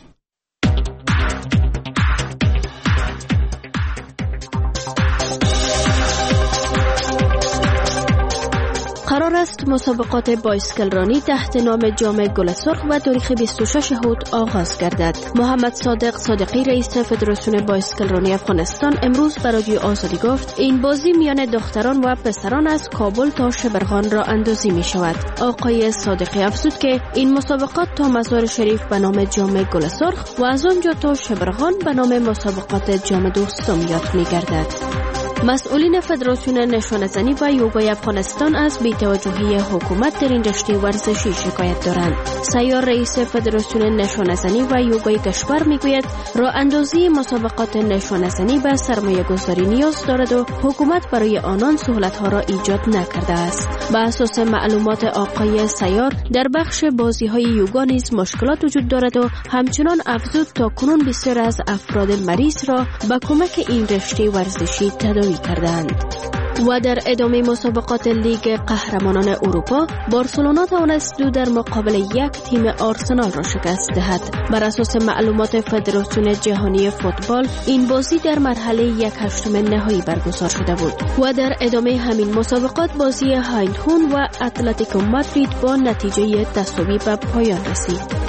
قرار است مسابقات بایسکل رانی تحت نام جام گل سرخ و تاریخ بیست و شش هوت آغاز گردد. محمد صادق صادقی رئیس فدراسیون بایسکل رانی افغانستان امروز به رادیو آزادی گفت این بازی میان دختران و پسران از کابل تا شبرغان را اندازی می شود. آقای صادقی افزود که این مسابقات تا مزار شریف به نام جام گل سرخ و از آنجا تا شبرغان به نام مسابقات جام دوستم یاد می گردد. مسئولین فدراسیون نشانه‌زنی و یوگای افغانستان از بی‌توجهی حکومت در این رشته ورزشی شکایت دارند. سیار رئیس فدراسیون نشانه‌زنی و یوگای کشور میگوید راه اندازی مسابقات نشانه‌زنی به سرمایه‌گذاری نیاز دارد و حکومت برای آنان سهولت‌ها را ایجاد نکرده است. به اساس معلومات آقای سیار در بخش بازی‌های یوگا نیز مشکلات وجود دارد و همچنان افزود تا کنون بسیار از افراد مریض را به کمک این رشته ورزشی تداوی کردند. و در ادامه مسابقات لیگ قهرمانان اروپا، بارسلونا توانست دو در مقابل یک تیم آرسنال را شکست دهد. بر اساس معلومات فدراسیون جهانی فوتبال، این بازی در مرحله یک هشتم نهایی برگزار شده بود. و در ادامه همین مسابقات بازی هایندهون و اتلتیکو مادرید با نتیجه تساوی به پایان رسید.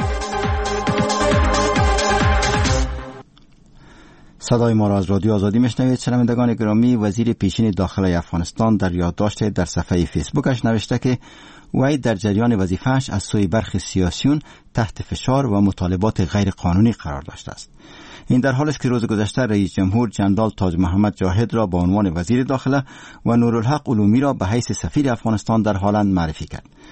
صدای ما را از رادیو آزادی میشنوید. شنوندگان گرامی، وزیر پیشین داخلی افغانستان در یادداشت در صفحه فیسبوکش نوشته که وی در جریان وظیفه‌اش از سوی برخی سیاسیون تحت فشار و مطالبات غیر قانونی قرار داشته است. این در حالی است که روز گذشته رئیس جمهور جنرال تاج محمد جاهد را به عنوان وزیر داخله و نورالحق علومی را به حیث سفیر افغانستان در هلند معرفی کرد.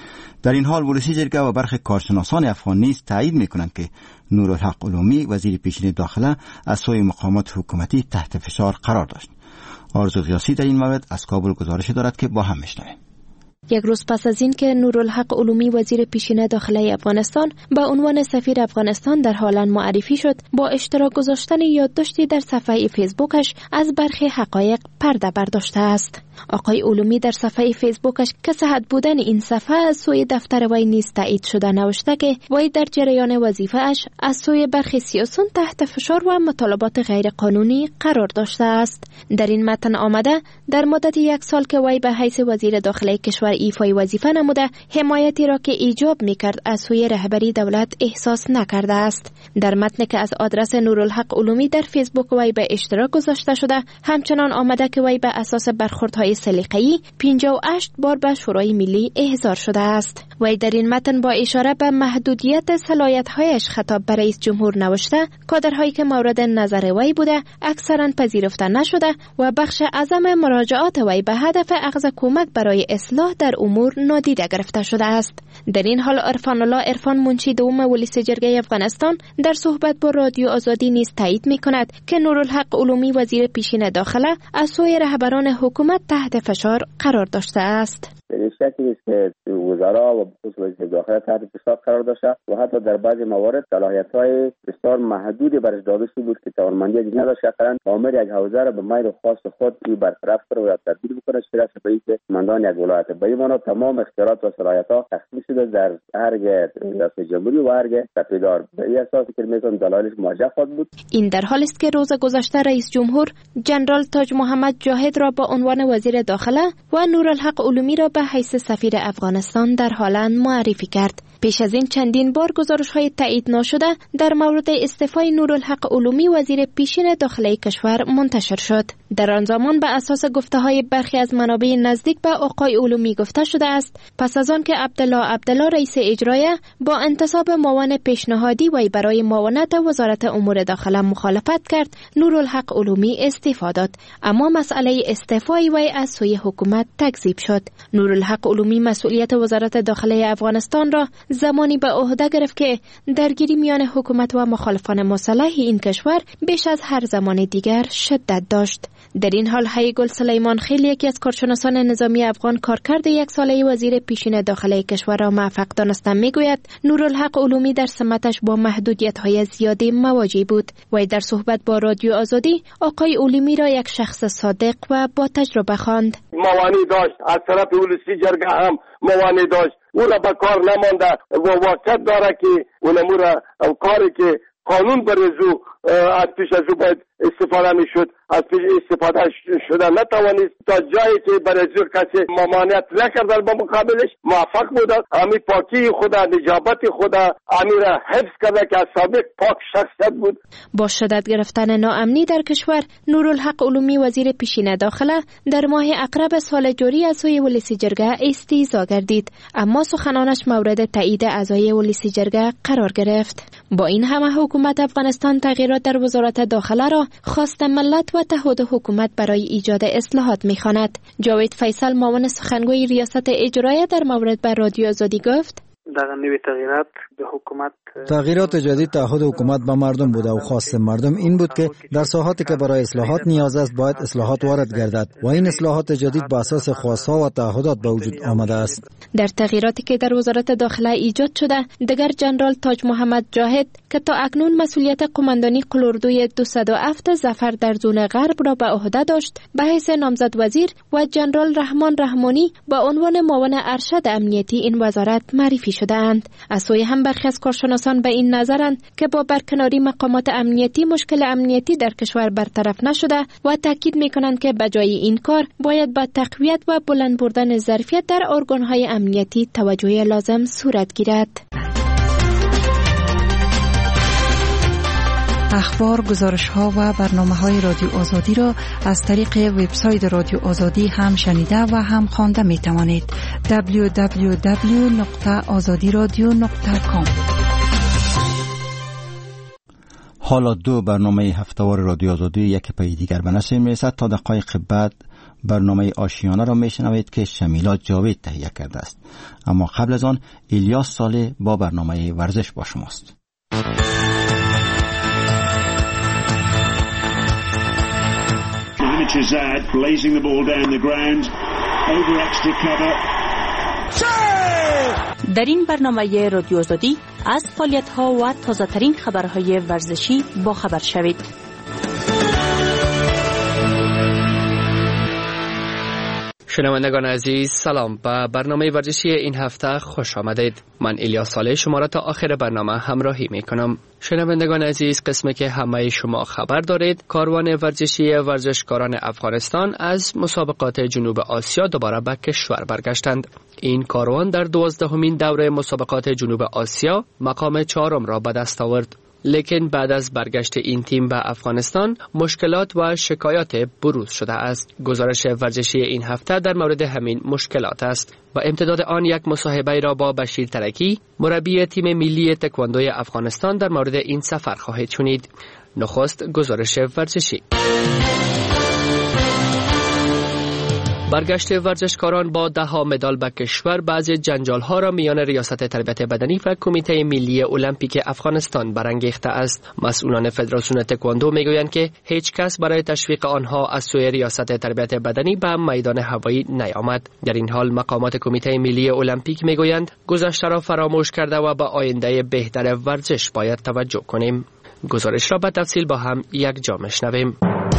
در این حال ولسی جرگه و برخی کارشناسان افغان نیز تایید میکنند که نورالحق علومی وزیر پیشین داخله از سوی مقامات حکومتی تحت فشار قرار داشت. آرزو غیاثی در این مورد از کابل گزارش دارد که با هم میشنویم. یک روز پس از این که نورالحق علومی وزیر پیشین داخله افغانستان به عنوان سفیر افغانستان در هالند معرفی شد، با اشتراک گذاشتن یادداشتی در صفحه فیسبوکش از برخی حقایق پرده برداشته است. آقای علومی در صفحه فیسبوکش که صحت بودن این صفحه از سوی دفتر وی نیز تایید شده نوشته که وی در جریان وظیفه‌اش از سوی برخی سیاسیون تحت فشار و مطالبات غیر قانونی قرار داشته است. در این متن آمده در مدت یک سال که وی به حیث وزیر داخله کشور ایفای وظیفه نموده، حمایتی را که ایجاب می‌کرد از سوی رهبری دولت احساس نکرده است. در متن که از آدرس نورالحق علومی در فیسبوک وی به اشتراک گذاشته شده، همچنان آمده که وی به اساس برخوردهای سلیقه‌ای پنجاه و هشت بار به شورای ملی احضار شده است. وی در این متن با اشاره به محدودیت صلاحیت‌هایش خطاب به رئیس جمهور نوشته، کادرهایی که مورد نظر وی بوده اکثرا پذیرفته نشده و بخش اعظم مراجعات وی به هدف اخذ کمک برای اصلاح در امور نادیده گرفته شده است. در این حال عرفان الله عرفان منشی دوم ولسی جرگه افغانستان در صحبت با رادیو آزادی نیز تایید می‌کند که نورالحق علومی وزیر پیشین داخله از سوی رهبران حکومت تحت فشار قرار داشته است. شکی است که وزرا و خصوص وزیر داخله تحت فشار قرار داشته و حتی در بعضی موارد صلاحیت‌های بسیار محدودی برش داده شده بود که توانمندی نداشت که اصلا آمر یک حوزه را به میل خاص خود او برطرف کنه و تبدیل بکنه شرف به اینکه کماندان یک ولایت به این معنا تمام اختیارات و صلاحیت‌ها تقسیم شده در ارگ ریاست جمهوری و ارگ سپیدار. به این اساس که میتون دلایلش موجه خود بود. این در حالی است که روز گذشته رئیس جمهور جنرال تاج محمد جاهد را با عنوان وزیر داخله و نورالحق علومی را به حیث سفیر افغانستان در هالند معرفی کرد. پیش از این چندین بار گزارش‌های تایید نشده در مورد استعفای نورالحق علومی وزیر پیشین داخله کشور منتشر شد. در آن زمان به اساس گفته‌های برخی از منابع نزدیک به آقای علومی گفته شده است پس از آن که عبدالله عبدالله رئیس اجرایه با انتصاب معاون پیشنهادی وی برای معاونت وزارت امور داخله مخالفت کرد، نورالحق علومی استعفا داد، اما مسئله استعفای وی از سوی حکومت تکذیب شد. نورالحق علومی مسئولیت وزارت داخله افغانستان را زمانی به عهده گرفت که درگیری میان حکومت و مخالفان مسلح این کشور بیش از هر زمان دیگر شدت داشت. در این حال حیگل سلیمان خیل، یکی از کارشناسان نظامی افغان کارکرد یک ساله وزیر پیشین داخله کشور را موفق دانسته میگوید نورالحق علومی در سمتش با محدودیت‌های زیادی مواجه بود. وی در صحبت با رادیو آزادی آقای علومی را یک شخص صادق و با تجربه خواند. موانع داشت، از طرف ولسی جرگه هم موانع داشت، او را به کار نمانده و واقعیت داره که اونمو را کاری که قانون برزو از پیش از او باید استفاده می شد از پیش استفاده شده نتوانست تا جایی که برای زور کسی ممانعت نکردن با مقابلش موفق بودن. امی پاکی خدا، نجابت خدا امی را حفظ کرده که از سابق پاک شخصیت بود. با شدت گرفتن ناامنی در کشور، نورالحق علومی وزیر پیشین داخله در ماه اقرب سال جاری از سوی ولسی جرگه استیضا گردید، اما سخنانش مورد تایید اعضای ولسی جرگه قرار گرفت. با این همه حکومت افغانستان تغییرات در وزارت داخله را خواست ملت و تعهد حکومت برای ایجاد اصلاحات می‌خواند. جاوید فیصل، معاون سخنگوی ریاست اجرایی، در مورد به رادیو آزادی گفت: در نوی تغییرات به حکومت تغییرات جدید تعهد حکومت به مردم بوده و خواست مردم این بود که در ساحاتی که برای اصلاحات نیاز است باید اصلاحات وارد گردد و این اصلاحات جدید به اساس خواستها و تعهدات به وجود آمده است. در تغییراتی که در وزارت داخله ایجاد شده، دیگر جنرال تاج محمد جاهد که تا اکنون مسئولیت قماندانی قلوردوی دویست و هفت ظفر در زون غرب را به عهده داشت، به حیث نامزد وزیر و جنرال رحمان رحمانی با عنوان معاون ارشد امنیتی این وزارت معرفی شدند. از سوی هم برخی از کارشناسان به این نظرند که با برکناری مقامات امنیتی مشکل امنیتی در کشور برطرف نشده و تاکید می‌کنند که بجای این کار باید با تقویت و بلند بردن ظرفیت در ارگان‌های امنیتی توجه لازم صورت گیرد. اخبار، گزارش‌ها و برنامه‌های رادیو آزادی را از طریق وبسایت رادیو آزادی هم شنیده و هم خوانده می‌توانید. دبلیو دبلیو دبلیو نقطه آزادی رادیو نقطه کام. حالا دو برنامه هفته‌وار رادیو آزادی یک پای دیگر به نشر می‌رسد. تا دقایق بعد برنامه آشیانه را میشنوید که شمیلا جاوید تهیه کرده است. اما قبل از آن الیاس صالح با برنامه ورزش با شماست. در این برنامه رادیو آزادی از فعالیت‌ها و تازه‌ترین خبرهای ورزشی با خبر شوید. شنوندگان عزیز سلام، به برنامه ورزشی این هفته خوش آمدید. من الیاس صالح شما را تا آخر برنامه همراهی می کنم. شنوندگان عزیز، قسمی که همه شما خبر دارید، کاروان ورزشی ورزشکاران افغانستان از مسابقات جنوب آسیا دوباره به کشور برگشتند. این کاروان در دوازدهمین دوره مسابقات جنوب آسیا مقام چهارم را به دست آورد. لیکن بعد از برگشت این تیم به افغانستان مشکلات و شکایات بروز شده است. گزارش ورزشی این هفته در مورد همین مشکلات است. با امتداد آن یک مصاحبه را با بشیر ترکی، مربی تیم ملی تکواندوی افغانستان، در مورد این سفر خواهید شنید. نخست گزارش ورزشی. برگشت ورزشکاران با ده ها مدال به کشور بعض جنجال ها را میان ریاست تربیت بدنی و کمیته ملی المپیک افغانستان برانگیخته است. مسئولان فدراسیون تکواندو میگویند که هیچ کس برای تشویق آنها از سوی ریاست تربیت بدنی به میدان هوایی نیامد. در این حال مقامات کمیته ملی المپیک میگویند گذشته را فراموش کرده و به آینده بهتر ورزش باید توجه کنیم. گزارش را به تفصیل با هم یک جا میشنویم.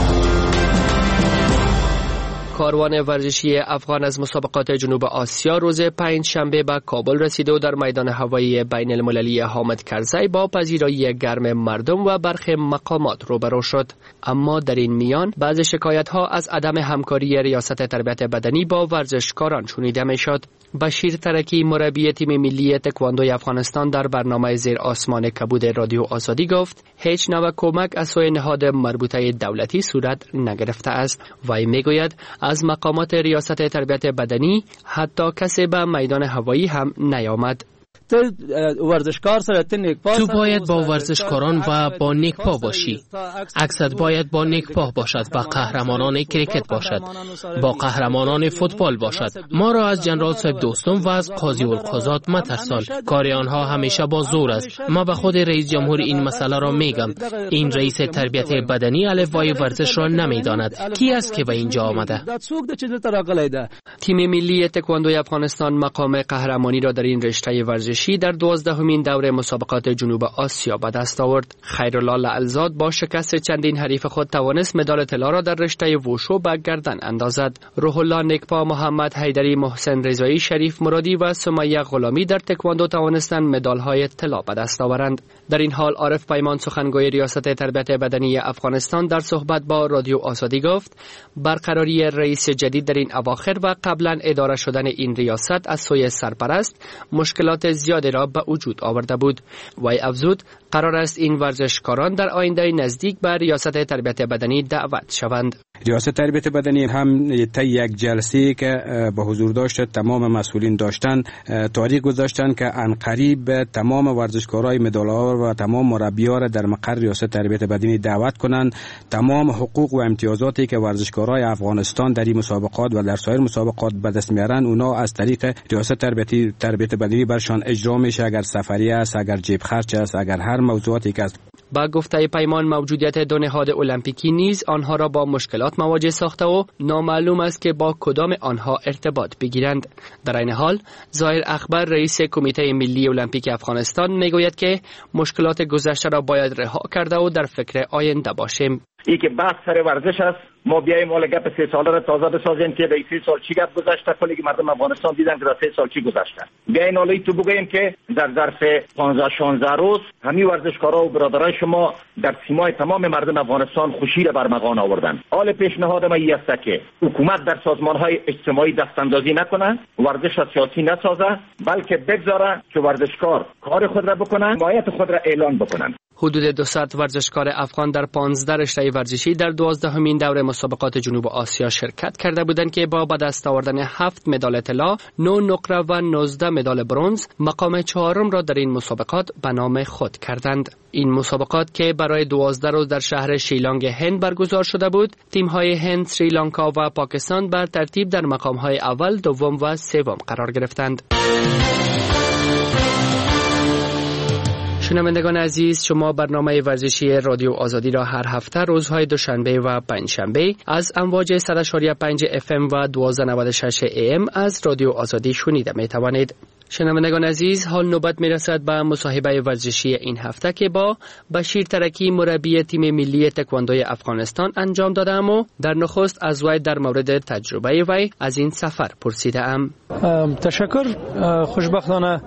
کاروان ورزشی افغان از مسابقات جنوب آسیا روز پنج شنبه به کابل رسید و در میدان هوایی بین المللی حامد کرزی با پذیرایی گرم مردم و برخی مقامات روبرو شد. اما در این میان بعض شکایت ها از عدم همکاری ریاست تربیت بدنی با ورزشکاران شنیده می شد. بشیر ترکی، مربی تیم ملی تکواندوی افغانستان، در برنامه زیر آسمان کبود رادیو آزادی گفت هیچ نوع کمک از سوی نهاد مربوطه دولتی صورت نگرفته است. وی میگوید از مقامات ریاست تربیت بدنی حتی کسی به میدان هوایی هم نیامد. تو ورزشکار سره ته نیکپا تو باید با ورزشکاران و با نیکپا باشی. عکست باید با نیکپا باشد، با قهرمانان کریکت باشد، با قهرمانان فوتبال باشد. ما را از جنرال صاحب دوستم و از قاضی القضات مترسال. کار آنها همیشه با زور است. ما به خود رئیس جمهور این مسئله را میگم. این رئیس تربیت بدنی الفبای ورزش را نمیداند. کی است که به اینجا آمده؟ تیم ملی تکواندوی افغانستان مقام قهرمانی را در این رشته ورزشی در دوازدهمین دوره مسابقات جنوب آسیا به دست آورد. خیرالله لعلزاد با شکست چندین حریف خود توانست مدال طلا را در رشته ووشو به گردن اندازد. روح الله نیکپا، محمد حیدری، محسن رضایی، شریف مرادی و سمیه غلامی در تکواندو توانستند مدال‌های طلا به دست آورند. در این حال عارف پیمان، سخنگوی ریاست تربیت بدنی افغانستان، در صحبت با رادیو آزادی گفت برقراری رئیس جدید در این اواخر و قبلا اداره شدن این ریاست از سوی سرپرست مشکلات زیادی را به وجود آورده بود. وی افزود قرار است این ورزشکاران در آینده نزدیک به ریاست تربیت بدنی دعوت شوند. ریاست تربیت بدنی هم طی یک جلسه که به حضور داشت تمام مسئولین داشتن تاریخ گذاشتن که عنقریب تمام ورزشکارای مدال‌آور و تمام مربی‌ها را در مقر ریاست تربیت بدنی دعوت کنند. تمام حقوق و امتیازاتی که ورزشکارای افغانستان در این مسابقات و در سایر مسابقات به دست میارن اونا از طریق ریاست تربیت تربیت بدنی برشان اجرا میشه، اگر سفری است، اگر جیب خرج است، اگر هر موضوعاتی که است. با گفته پیمان موجودیت دو نهاد المپیکی نیز آنها را با مشکلات مواجه ساخته و نامعلوم است که با کدام آنها ارتباط بگیرند. در این حال ظاهر اخبر، رئیس کمیته ملی المپیک افغانستان، میگوید که مشکلات گذشته را باید رها کرده و در فکر آینده باشیم. ای که بحث سر ورزش است، ما بیایم حالا گپ سه ساله را تازه بسازیم که در سه سال چی گپ گذشته، کلی که مردم افغانستان دیدن که در سه سال چی گذشته. بیاین حالا تو بگوییم که در ظرف پانزده شانزده روز همین ورزشکارا و برادرای شما در سیمای تمام مردم افغانستان خوشی را برمغان آوردن. حال پیشنهاد ما این است که حکومت در سازمان‌های اجتماعی دستاندازی نکنه، ورزش را سیاسی نسازه، بلکه بگذاره که ورزشکار کار خود را بکنن، حمایت خود را اعلان بکنن. حدود دویست ورزشکار افغان در پانزده رشته ورزشی در دوازدهمین دوره مسابقات جنوب آسیا شرکت کرده بودند که با به دست آوردن هفت مدال طلا، نه نقره و نوزده مدال برنز مقام چهارم را در این مسابقات به نام خود کردند. این مسابقات که برای دوازده روز در شهر شیلانگ هند برگزار شده بود، تیم‌های هند، سریلانکا و پاکستان بر ترتیب در مقام‌های اول، دوم و سوم قرار گرفتند. شنوندگان عزیز، شما برنامه ورزشی رادیو آزادی را هر هفته روزهای دوشنبه و پنجشنبه از امواج صد و شش دهم پنج اف ام و دویست و نود و شش ای ام از رادیو آزادی شنیده می توانید. شنوندگان عزیز، حال نوبت می رسد به مصاحبه ورزشی این هفته که با بشیر ترکی مربی تیم ملی تکواندوی افغانستان انجام دادم و در نخست از وی در مورد تجربه وی از این سفر پرسیده ام. تشکر. خوشبختانه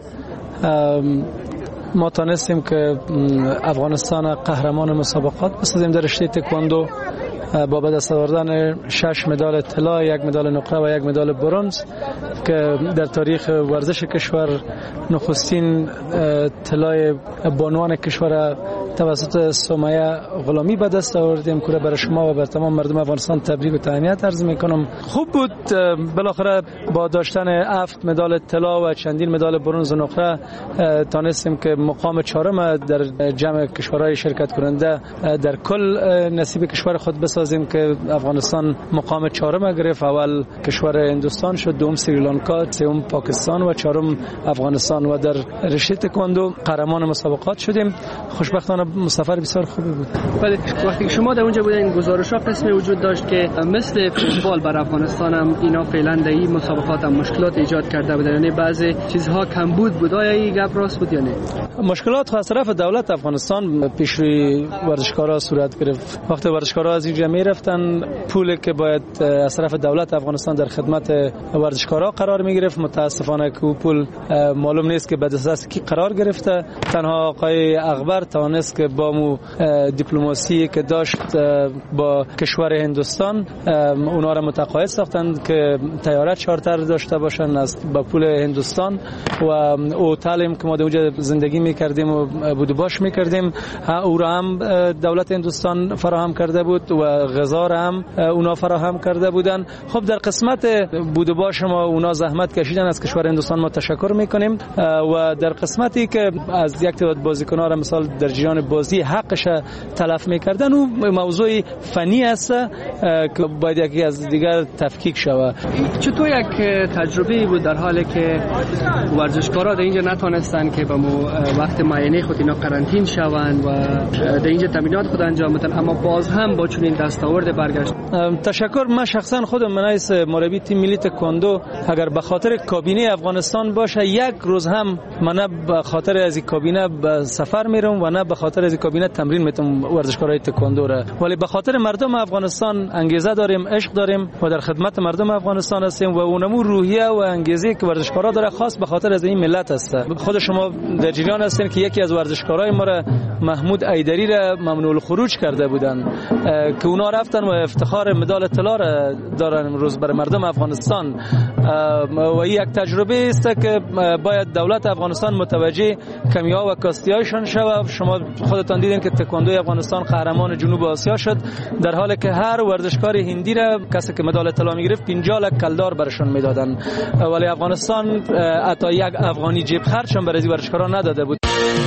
ما تانستیم که افغانستان قهرمان مسابقات بسازیم در رشته تکواندو با به دست آوردن شش مدال طلا، یک مدال نقره و یک مدال برنز که در تاریخ ورزش کشور نخستین طلای بانوان کشور توسط سمیه غلامی به دست آوردیم که برای شما و بر تمام مردم افغانستان تبریک و تهنیت عرض میکنم. خوب بود، بالاخره با داشتن هفت مدال طلا و چندین مدال برنز و نقره تانستیم که مقام چهارم در جمع کشورهای شرکت کننده در کل نصیب کشور خود بسازیم که افغانستان مقام چهارم گرفت. اول کشور هندوستان شد، دوم سریلانکا، سوم پاکستان و چهارم افغانستان و در رشته تکواندو قهرمان مسابقات شدیم. خوشبختانه مسافر بسیار خوبی بود. ولی وقتی شما در اونجا بودین گزارش‌ها قسمی وجود داشت که مثل فوتبال بر افغانستان هم اینا فعلا در این مسابقات هم مشکلات ایجاد کرده بودن، یعنی بعضی چیزها کمبود بود. آیا این گپ راست بود یا نه؟ مشکلات از طرف دولت افغانستان پیشروی ورزشکارا صورت گرفت. وقتی ورزشکارا از اینجا میرفتن، پولی که باید از طرف دولت افغانستان در خدمت ورزشکارا قرار می گرفت، متاسفانه که پول معلوم نیست که به دست کی قرار گرفته. تنها آقای اغبر توانست که با مو دیپلماسی که داشت با کشور هندوستان اونا را متقاعد ساختند که طیاره چارتر داشته باشن از با پول هندوستان و او تعلیم که ما در اونجا زندگی میکردیم و بود و باش میکردیم او را هم دولت هندوستان فراهم کرده بود و غذا را هم اونا فراهم کرده بودن. خب در قسمت بود و باش ما اونا زحمت کشیدن، از کشور هندوستان ما تشکر میکنیم و در قسمتی که از یک تعداد بازیکن‌ها را مثال در جریان بازی حقش تلف میکردن، اون موضوع فنی است که باید یکی از دیگر تفکیک شود. چطور یک تجربه بود در حالی که ورزشکارا در اینجا نتونستن که با وقت معاینه خود اینا قرنطین شوند و در اینجا تمرینات خود انجام بدن، اما باز هم با چنین دستاورد برگشت؟ تشکر. من شخصا خودم منایس مربی تیم ملی تکواندو اگر به خاطر کابینه افغانستان باشه یک روز هم من به خاطر از این کابینه به سفر میرم و نه به خاطر از این کابینه تمرین میتونم ورزشکارای تکواندو را، ولی به خاطر مردم افغانستان انگیزه داریم، عشق داریم و در خدمت مردم افغانستان هستیم و اونمو روحیه و انگیزه که ورزشکارا داره خاص به خاطر از این ملت است. خود شما در جریان هستین که یکی از ورزشکارای ما را محمود ایدری را ممنوع الخروج کرده بودن که اونا رفتن و افتخار مدال طلا را دارن امروز برای مردم افغانستان و یک تجربه است که باید دولت افغانستان متوجه کمی‌ها و کاستی‌هایشان شود. شما خودتان دیدین که تکواندوی افغانستان قهرمان جنوب آسیا شد، در حالی که هر ورزشکار هندی را کسی که مدال طلا می‌گرفت پنجاه لک کلدار برشون میدادن، ولی افغانستان حتی یک افغانی جیب خرج هم برای ورزشکاران نداده بود.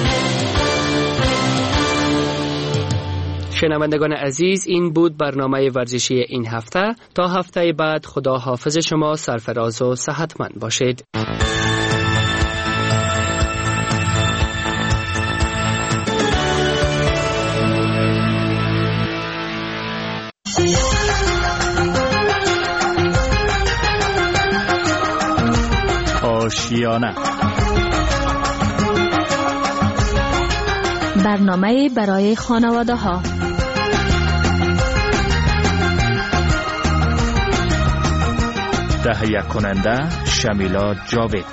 شنوندگان عزیز، این بود برنامه ورزشی این هفته. تا هفته بعد خدا حافظ شما سرفراز و صحتمند باشید. آشیانه برنامه برای خانواده ها. تهیه کننده شمیلا جاوید.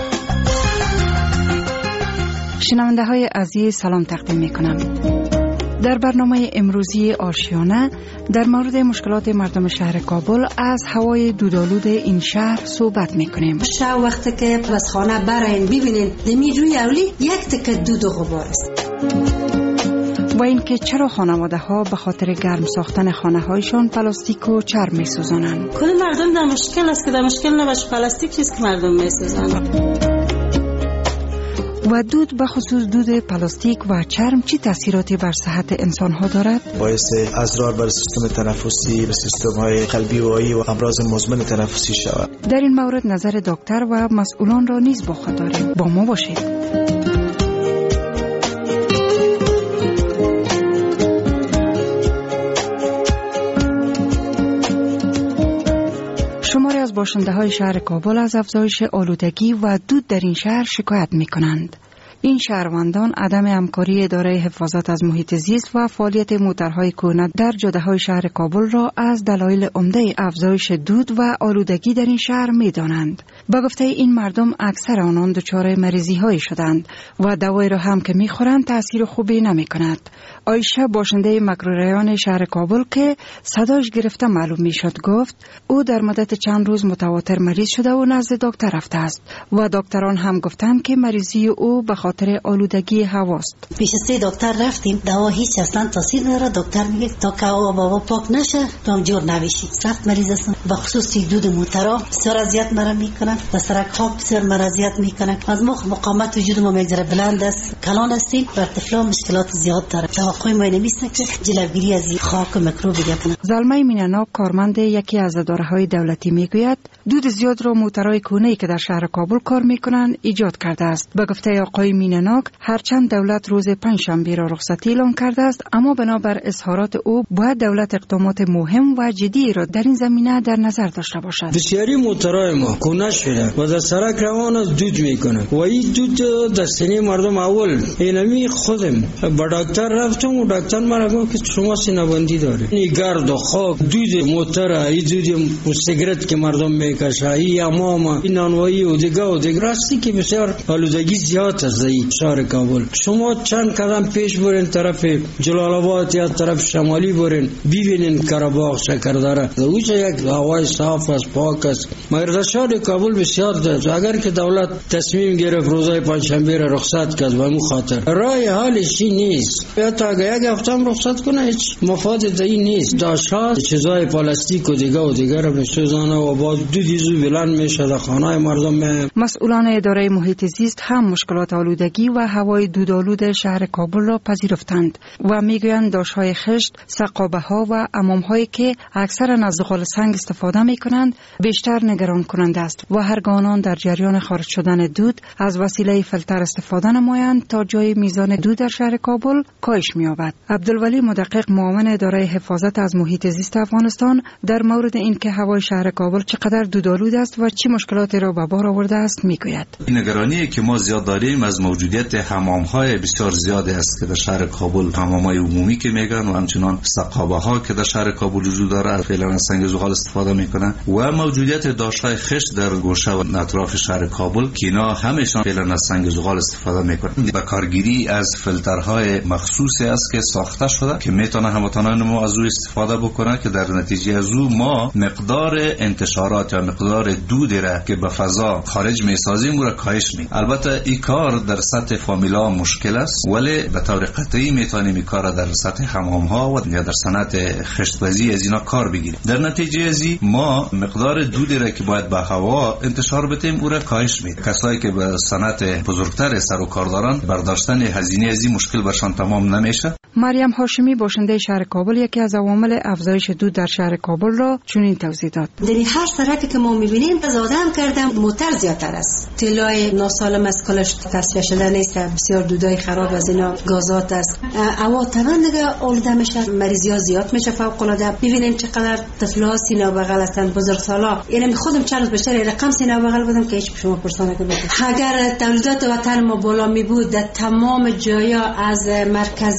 شنونده های عزیز سلام تقدیم می کنم. در برنامه امروزی آشیانه در مورد مشکلات مردم شهر کابل از هوای دودآلود این شهر صحبت میکنیم. شب وقتی که از خانه براین ببینین دمی روی اولی یک تکه دود و غبار است. و اینکه چرا خانواده ها به خاطر گرم ساختن خانه هایشان پلاستیک و چرم می سوزانند. کل مردم در مشکل است که در مشکل نباشه پلاستیک چیست که مردم می سوزانند. و دود به خصوص دود پلاستیک و چرم چی تاثیراتی بر صحت انسان ها دارد؟ باعث اضرار بر سیستم تنفسی و سیستم های قلبی و عایی و امراض مزمن تنفسی شود. در این مورد نظر دکتر و مسئولان را نیز با خود داریم. با ما باشید. شماری از باشنده های شهر کابل از افزایش آلودگی و دود در این شهر شکایت می کنند. این شهروندان عدم همکاری اداره حفاظت از محیط زیست و فعالیت موترهای کهنه در جاده‌های شهر کابل را از دلایل عمده افزایش دود و آلودگی در این شهر می دانند. به گفته این مردم اکثر آنان دچار مریضی‌هایی شدند و دوایی را هم که می‌خورند تأثیر خوبی نمی‌کند. عایشه باشنده مکروریان شهر کابل که صداش گرفته معلوم می‌شد گفت او در مدت چند روز متواتر مریض شده و نزد دکتر رفته است و دکتران هم گفتند که مریضی او به خاطر آلودگی هواست. پیش سه دکتر رفتیم دوا هیچ اصلا تاثیر نداره. دکتر میگه تا که هوا بابا پاک نشه تو هم جور نویشی. سخت مریض هستم به خصوص دود موترها بسیار اذیت مرا میکنه و سرک ها بسیار مرا اذیت میکنه. از مخ مقاومت وجود ما میگذره بلند است. کلان هستیم و ارتفاع مشکلات زیاد داره. توقع ما نمیسته که جلوگیری از خاک و میکروب بگیرن. زلمه مینانا کارمند یکی از اداره‌های دولتی میگوید دود زیاد را موترهای کهنه‌ای که در شهر کابل کار میکنند ایجاد کرده است. به گفته آقای میناناک هرچند دولت روز پنجشنبه را رخصتی اعلام کرده است اما بنابر اظهارات او باید دولت اقدامات مهم و جدی را در این زمینه در نظر داشته باشد. بسیاری موترهای ما کهنه شده و در سرک روان است دود میکنه و این دود در سینه مردم اول اینمی خودم با دکتر رفتم و دکتر مرا گفت که شما سینه بندی داره. این گرد و خاک دود موتر این دود سیگرت که مردم میکشه این امام این نانوایی و دیگه و دیگه راستی که بسیار آلودگی زیاد است در شهر کابل. شما چند قدم پیش برین طرف جلال آباد یا طرف شمالی برین ببینین قره‌باغ شکردره اوچه یک هوای صاف است پاک است. مگر در شهر کابل بسیار است. اگر که دولت تصمیم گرفت روزای پنجشنبه را رخصت کرد و مو خاطر رای حالش نیست یا تا اگر یک هفته هم رخصت کنه هیچ مفاد دایی نیست. داشت چیزای پلاستیک و دیگه و دیگه را بسوزانه و با دودی زو بلند میشه در خانه مردم. مسئولان اداره محیط زیست هم مشکلات آلودگی و هوای دودآلود شهر کابل را پذیرفتند و میگویند داشت‌های خشت، سقابه‌ها و حمام‌هایی که اکثرا از زغال سنگ استفاده می‌کنند بیشتر نگران کننده است و هرگاه در جریان خارج شدن دود از وسیله فیلتر استفاده نمایند تا جای میزان دود در شهر کابل کاهش می‌یابد. عبدالولی مدقق معاون اداره حفاظت از محیط زیست افغانستان در مورد اینکه هوای شهر کابل چقدر دودآلود است و چه مشکلاتی را به بار آورده است میگوید. نگرانی که ما زیاد داریم از موجودیت حمام‌های بسیار زیادی است که در شهر کابل حمام‌های عمومی که میگن و همچنان سقابه‌ها که در شهر کابل وجود داره فعلا از سنگ زغال استفاده میکنن و موجودیت داشت‌های خشت در گوشه و اطراف شهر کابل که اینا همشان فعلا از سنگ زغال استفاده میکنن. با کارگیری از فیلترهای مخصوصی است که ساخته شده که میتونه هموطنان ما از او استفاده بکنن که در نتیجه از او ما مقدار انتشارات یا مقدار دودی را که به فضا خارج میسازیم را کاهش میدیم. البته این کار در سطح فامیلا مشکل است ولی به طور قطعی میتونیم این کار در سطح حمام ها و یا در صنعت خشت‌بازی از اینا کار بگیریم. در نتیجه از این ما مقدار دودی را که باید به هوا انتشار بدیم او را کاهش میدیم. کسایی که به صنعت بزرگتر سر و کار دارن برداشتن هزینه از این مشکل برشان تمام نمیشه. مریم هاشمی باشنده شهر کابل یکی از عوامل افزایش دود در شهر کابل را چنین توضیح داد. در هر سرکی که ما میبینیم زاده هم کردم موتر زیادتر است. طلای ناسالم از کلش تصفیه شده نیست. بسیار دودای خراب از اینا گازات است. هوا طبعا دیگه آلوده میشه. مریضی ها زیاد میشه فوق العاده. ببینیم چقدر طفلا سینه بغل هستن بزرگسالا. اینم خودم چند روز بیشتر رقم سینه بغل بودم که هیچ شما پرسانه که اگر تولیدات وطن ما بالا می بود در تمام جایا از مرکز گرمی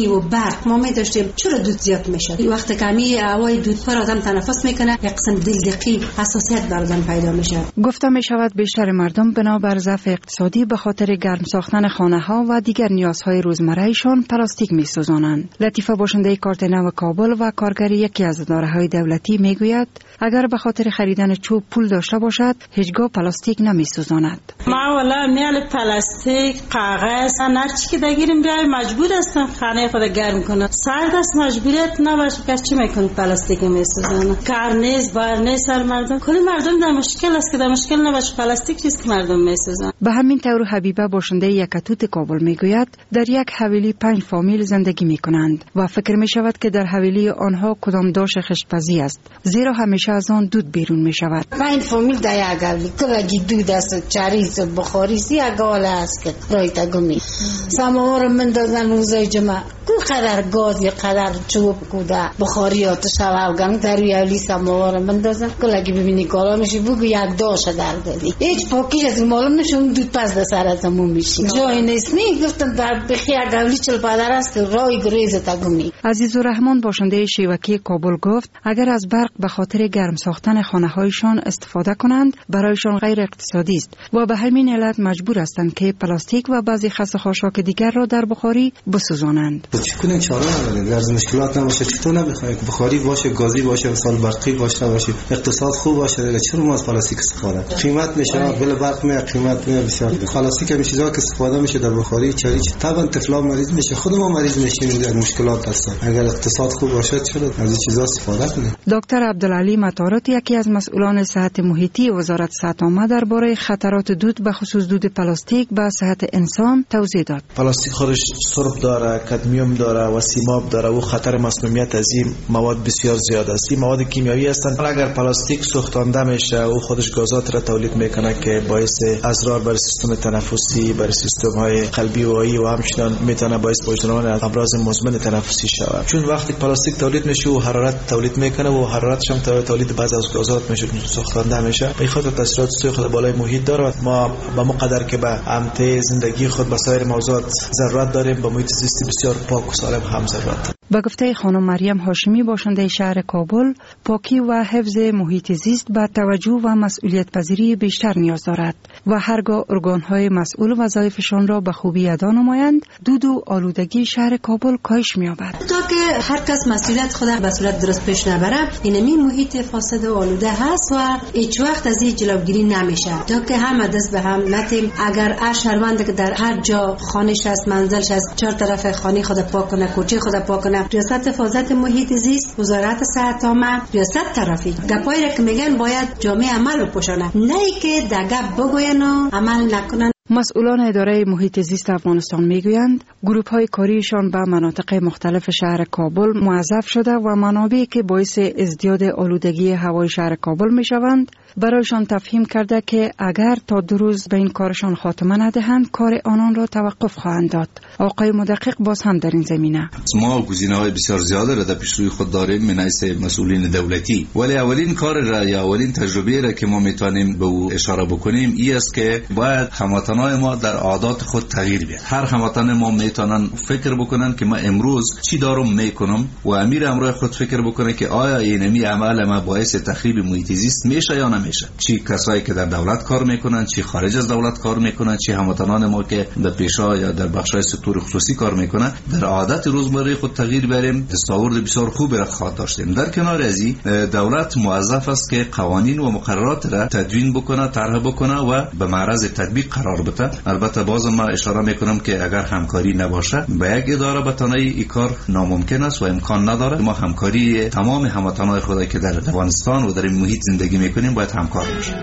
گرمی و برق ما می داشتیم، چرا دود زیاد میشد؟ وقتی که می هوای دود پر آدم تنفس میکنه، یک قسم دلدقی حساسیت بر آدم پیدا میشه. گفته می شود بیشتر مردم بنابر ضعف اقتصادی به خاطر گرم ساختن خانه ها و دیگر نیازهای روزمرهشان پلاستیک می سوزانند. لطیفه باشنده کارت نو کابل و کارگر یکی از اداره‌های دولتی میگوید اگر به خاطر خریدن چوب پول داشته باشد هیچگاه پلاستیک نمی سوزاند. ما والا میال پلاستیک، کاغذ، هر چی که دگیریم بیای مجبور هستم خانه خود گرم کنم. سرد است مجبوریت نباشه که چی میکنه پلاستیک میسوزانه. کار نیست، بار نیست، سر مردم کلی مردم در مشکل است که در مشکل نباشه پلاستیک چیست که مردم میسوزانه. به همین طور حبیبه باشنده یکتوت کابل میگوید در یک حویلی پنج فامیل زندگی میکنند و فکر میشود که در حویلی آنها کدام داش خشتپزی است، زیرا همیشه از آن دود بیرون میشود. پنج فامیل در یک حویلی کلگی دود است، چریز و بخاری سی اگاله است که رایت گمی سماوار مندازن روزای جمعه کو قدر گاز یا قدر چوب کوده بخاری آتش افغان در حویلی سماوار مندازن کلگی ببینی کالا میشی بگو یک داش در دادی هیچ پاکیش از معلوم نشه اون دود پس در سر از همون میشی جای نیست. نی گفتم در بخی یک حویلی چل پدر است که رای گریز تگمی. عزیزالرحمن باشنده شیوکی کابل گفت اگر از برق به خاطر گرم ساختن خانه هایشان استفاده کنند برایشان غیر اقتصادی است و به همین علت مجبور هستند که پلاستیک و بعضی خس خاشاک دیگر را در بخاری بسوزانند. چکنیم چاره نداریم، در مشکلات نباشه چطور نمیخوایم که بخاری باشه، گازی باشه، مثلا برقی باشه باشه، اقتصاد خوب باشه، دیگه چرا ما از پلاستیک استفاده؟ قیمت میشه بل برق می قیمت می بسیار. پلاستیک هم چیزا که استفاده میشه در بخاری چری طبعا طفلا مریض میشه، خود ما مریض میشیم، در مشکلات هستن. اگر اقتصاد خوب باشه چرا از این چیزا استفاده کنیم؟ دکتر عبدالعلی مطارات یکی از مسئولان صحت محیطی وزارت صحت عامه درباره خطرات دود به خصوص دود پلاستیک به صحت انسان توضیح داد. پلاستیک خودش سرب داره، کدمیوم داره و سیماب داره و خطر مسمومیت از این مواد بسیار زیاد است. این مواد کیمیایی هستند. اگر پلاستیک سوختانده میشه او خودش گازات را تولید میکنه که باعث اضرار بر سیستم تنفسی، بر سیستم های قلبی و عایی و همچنین میتونه باعث وجود امراض مزمن تنفسی شود. چون وقتی پلاستیک تولید میشه و حرارت تولید میکنه و حرارتش هم تولید بعض از گازات میشه سوختانده میشه. به خاطر تاثیرات سوی خود بالای محیط داره. ما به مقدر که به امته زندگی خود به سایر موضوعات ضرورت داریم به محیط زیستی بسیار پاک و سالم هم ضرورت. با گفته خانم مریم هاشمی باشنده شهر کابل، پاکی و حفظ محیط زیست به توجه و مسئولیت پذیری بیشتر نیاز دارد و هرگاه ارگان‌های مسئول وظایفشان را به خوبی ادا نمایند، دود و آلودگی شهر کابل کاهش می‌یابد. تا که هر کس مسئولیت خود به صورت درست پیش نبره، اینمی محیط فاسد و آلوده هست و هیچ وقت از این جلوگیری نمیشه. تا که هم دست به هم نتیم، اگر هر شهروند که در هر جا خانه‌اش است، منزلش است، چهار طرف خانه خود پاک کنه، کوچه خود پاک کنه، ریاست حفاظت محیط زیست، وزارت صحت عامه، ریاست ترافیک گپایی را که میگن باید جامعه عمل بپوشانه، نه که دگپ بگوین و عمل نکنن. مسئولان اداره محیط زیست افغانستان میگویند گروه های کاریشان به مناطق مختلف شهر کابل موظف شده و منابعی که باعث ازدیاد آلودگی هوای شهر کابل میشوند برایشان تفهیم کرده که اگر تا دو روز به این کارشان خاتمه ندهند کار آنان را توقف خواهند داد. آقای مدقق باز هم در این زمینه ما گزینه‌های بسیار زیاده را در پیش روی خود داریم من حیث مسئولین دولتی، ولی اولین کار را یا اولین تجربه را که ما میتونیم به او اشاره بکنیم این است که باید هموطنان ما در عادات خود تغییر بیاد. هر هموطن ما میتونن فکر بکنن که ما امروز چی دارم میکنم و امیر امروز خود فکر بکنه که آیا اینمی عمل ما باعث تخریب محیط زیست میشه یا نمیشه. چی کسایی که در دولت کار میکنن، چی خارج از دولت کار میکنن، چی هموطنان ما که در پیشا یا در بخشای سکتور خصوصی کار میکنن، در عادت روزمره خود تغییر بریم، دستاورد بسیار خوب را خواهد داشتیم. در کنار از این دولت موظف است که قوانین و مقررات را تدوین بکنه، طرح بکنه و به معرض تطبیق قرار بده. البته بازم ما اشاره میکنم که اگر همکاری نباشه با یک اداره به تنهایی این کار ناممکن است و امکان نداره. ما همکاری تمام هموطنان خود که در افغانستان و در این محیط زندگی میکنیم باید همکار باشیم.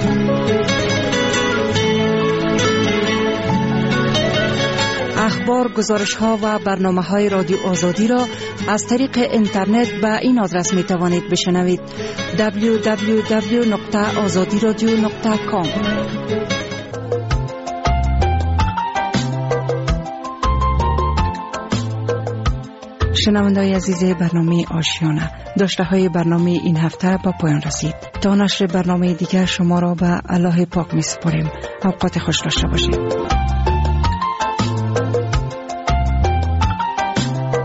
اخبار، گزارش‌ها و برنامه‌های رادیو آزادی را از طریق اینترنت به این آدرس می‌توانید بشنوید: دبلیو دبلیو دبلیو نقطه آزادی رادیو نقطه کام. شنونده‌های عزیز برنامه آشیانه، داشته های برنامه این هفته با پایان رسید. تا نشر برنامه دیگر شما را به الله پاک می سپاریم. اوقات خوش داشته باشید.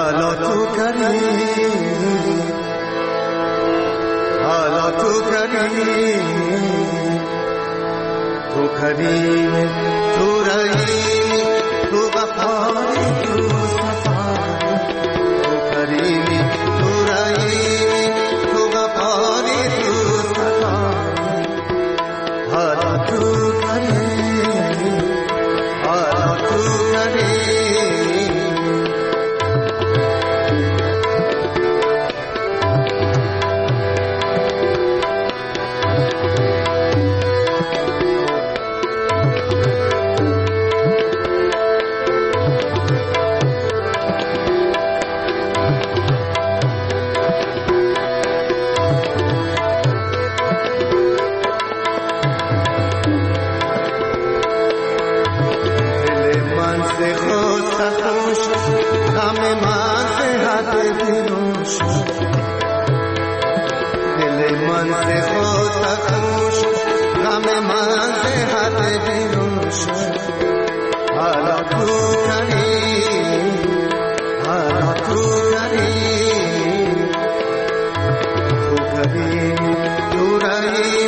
حالا تو کریم حالا تو کریم تو کریم تو رحیم تو غفاری تو صفایی تو کریمی تو رحیم تو غفاری تو صفایی حالا تو کریم حالا تو کریم تو رحیم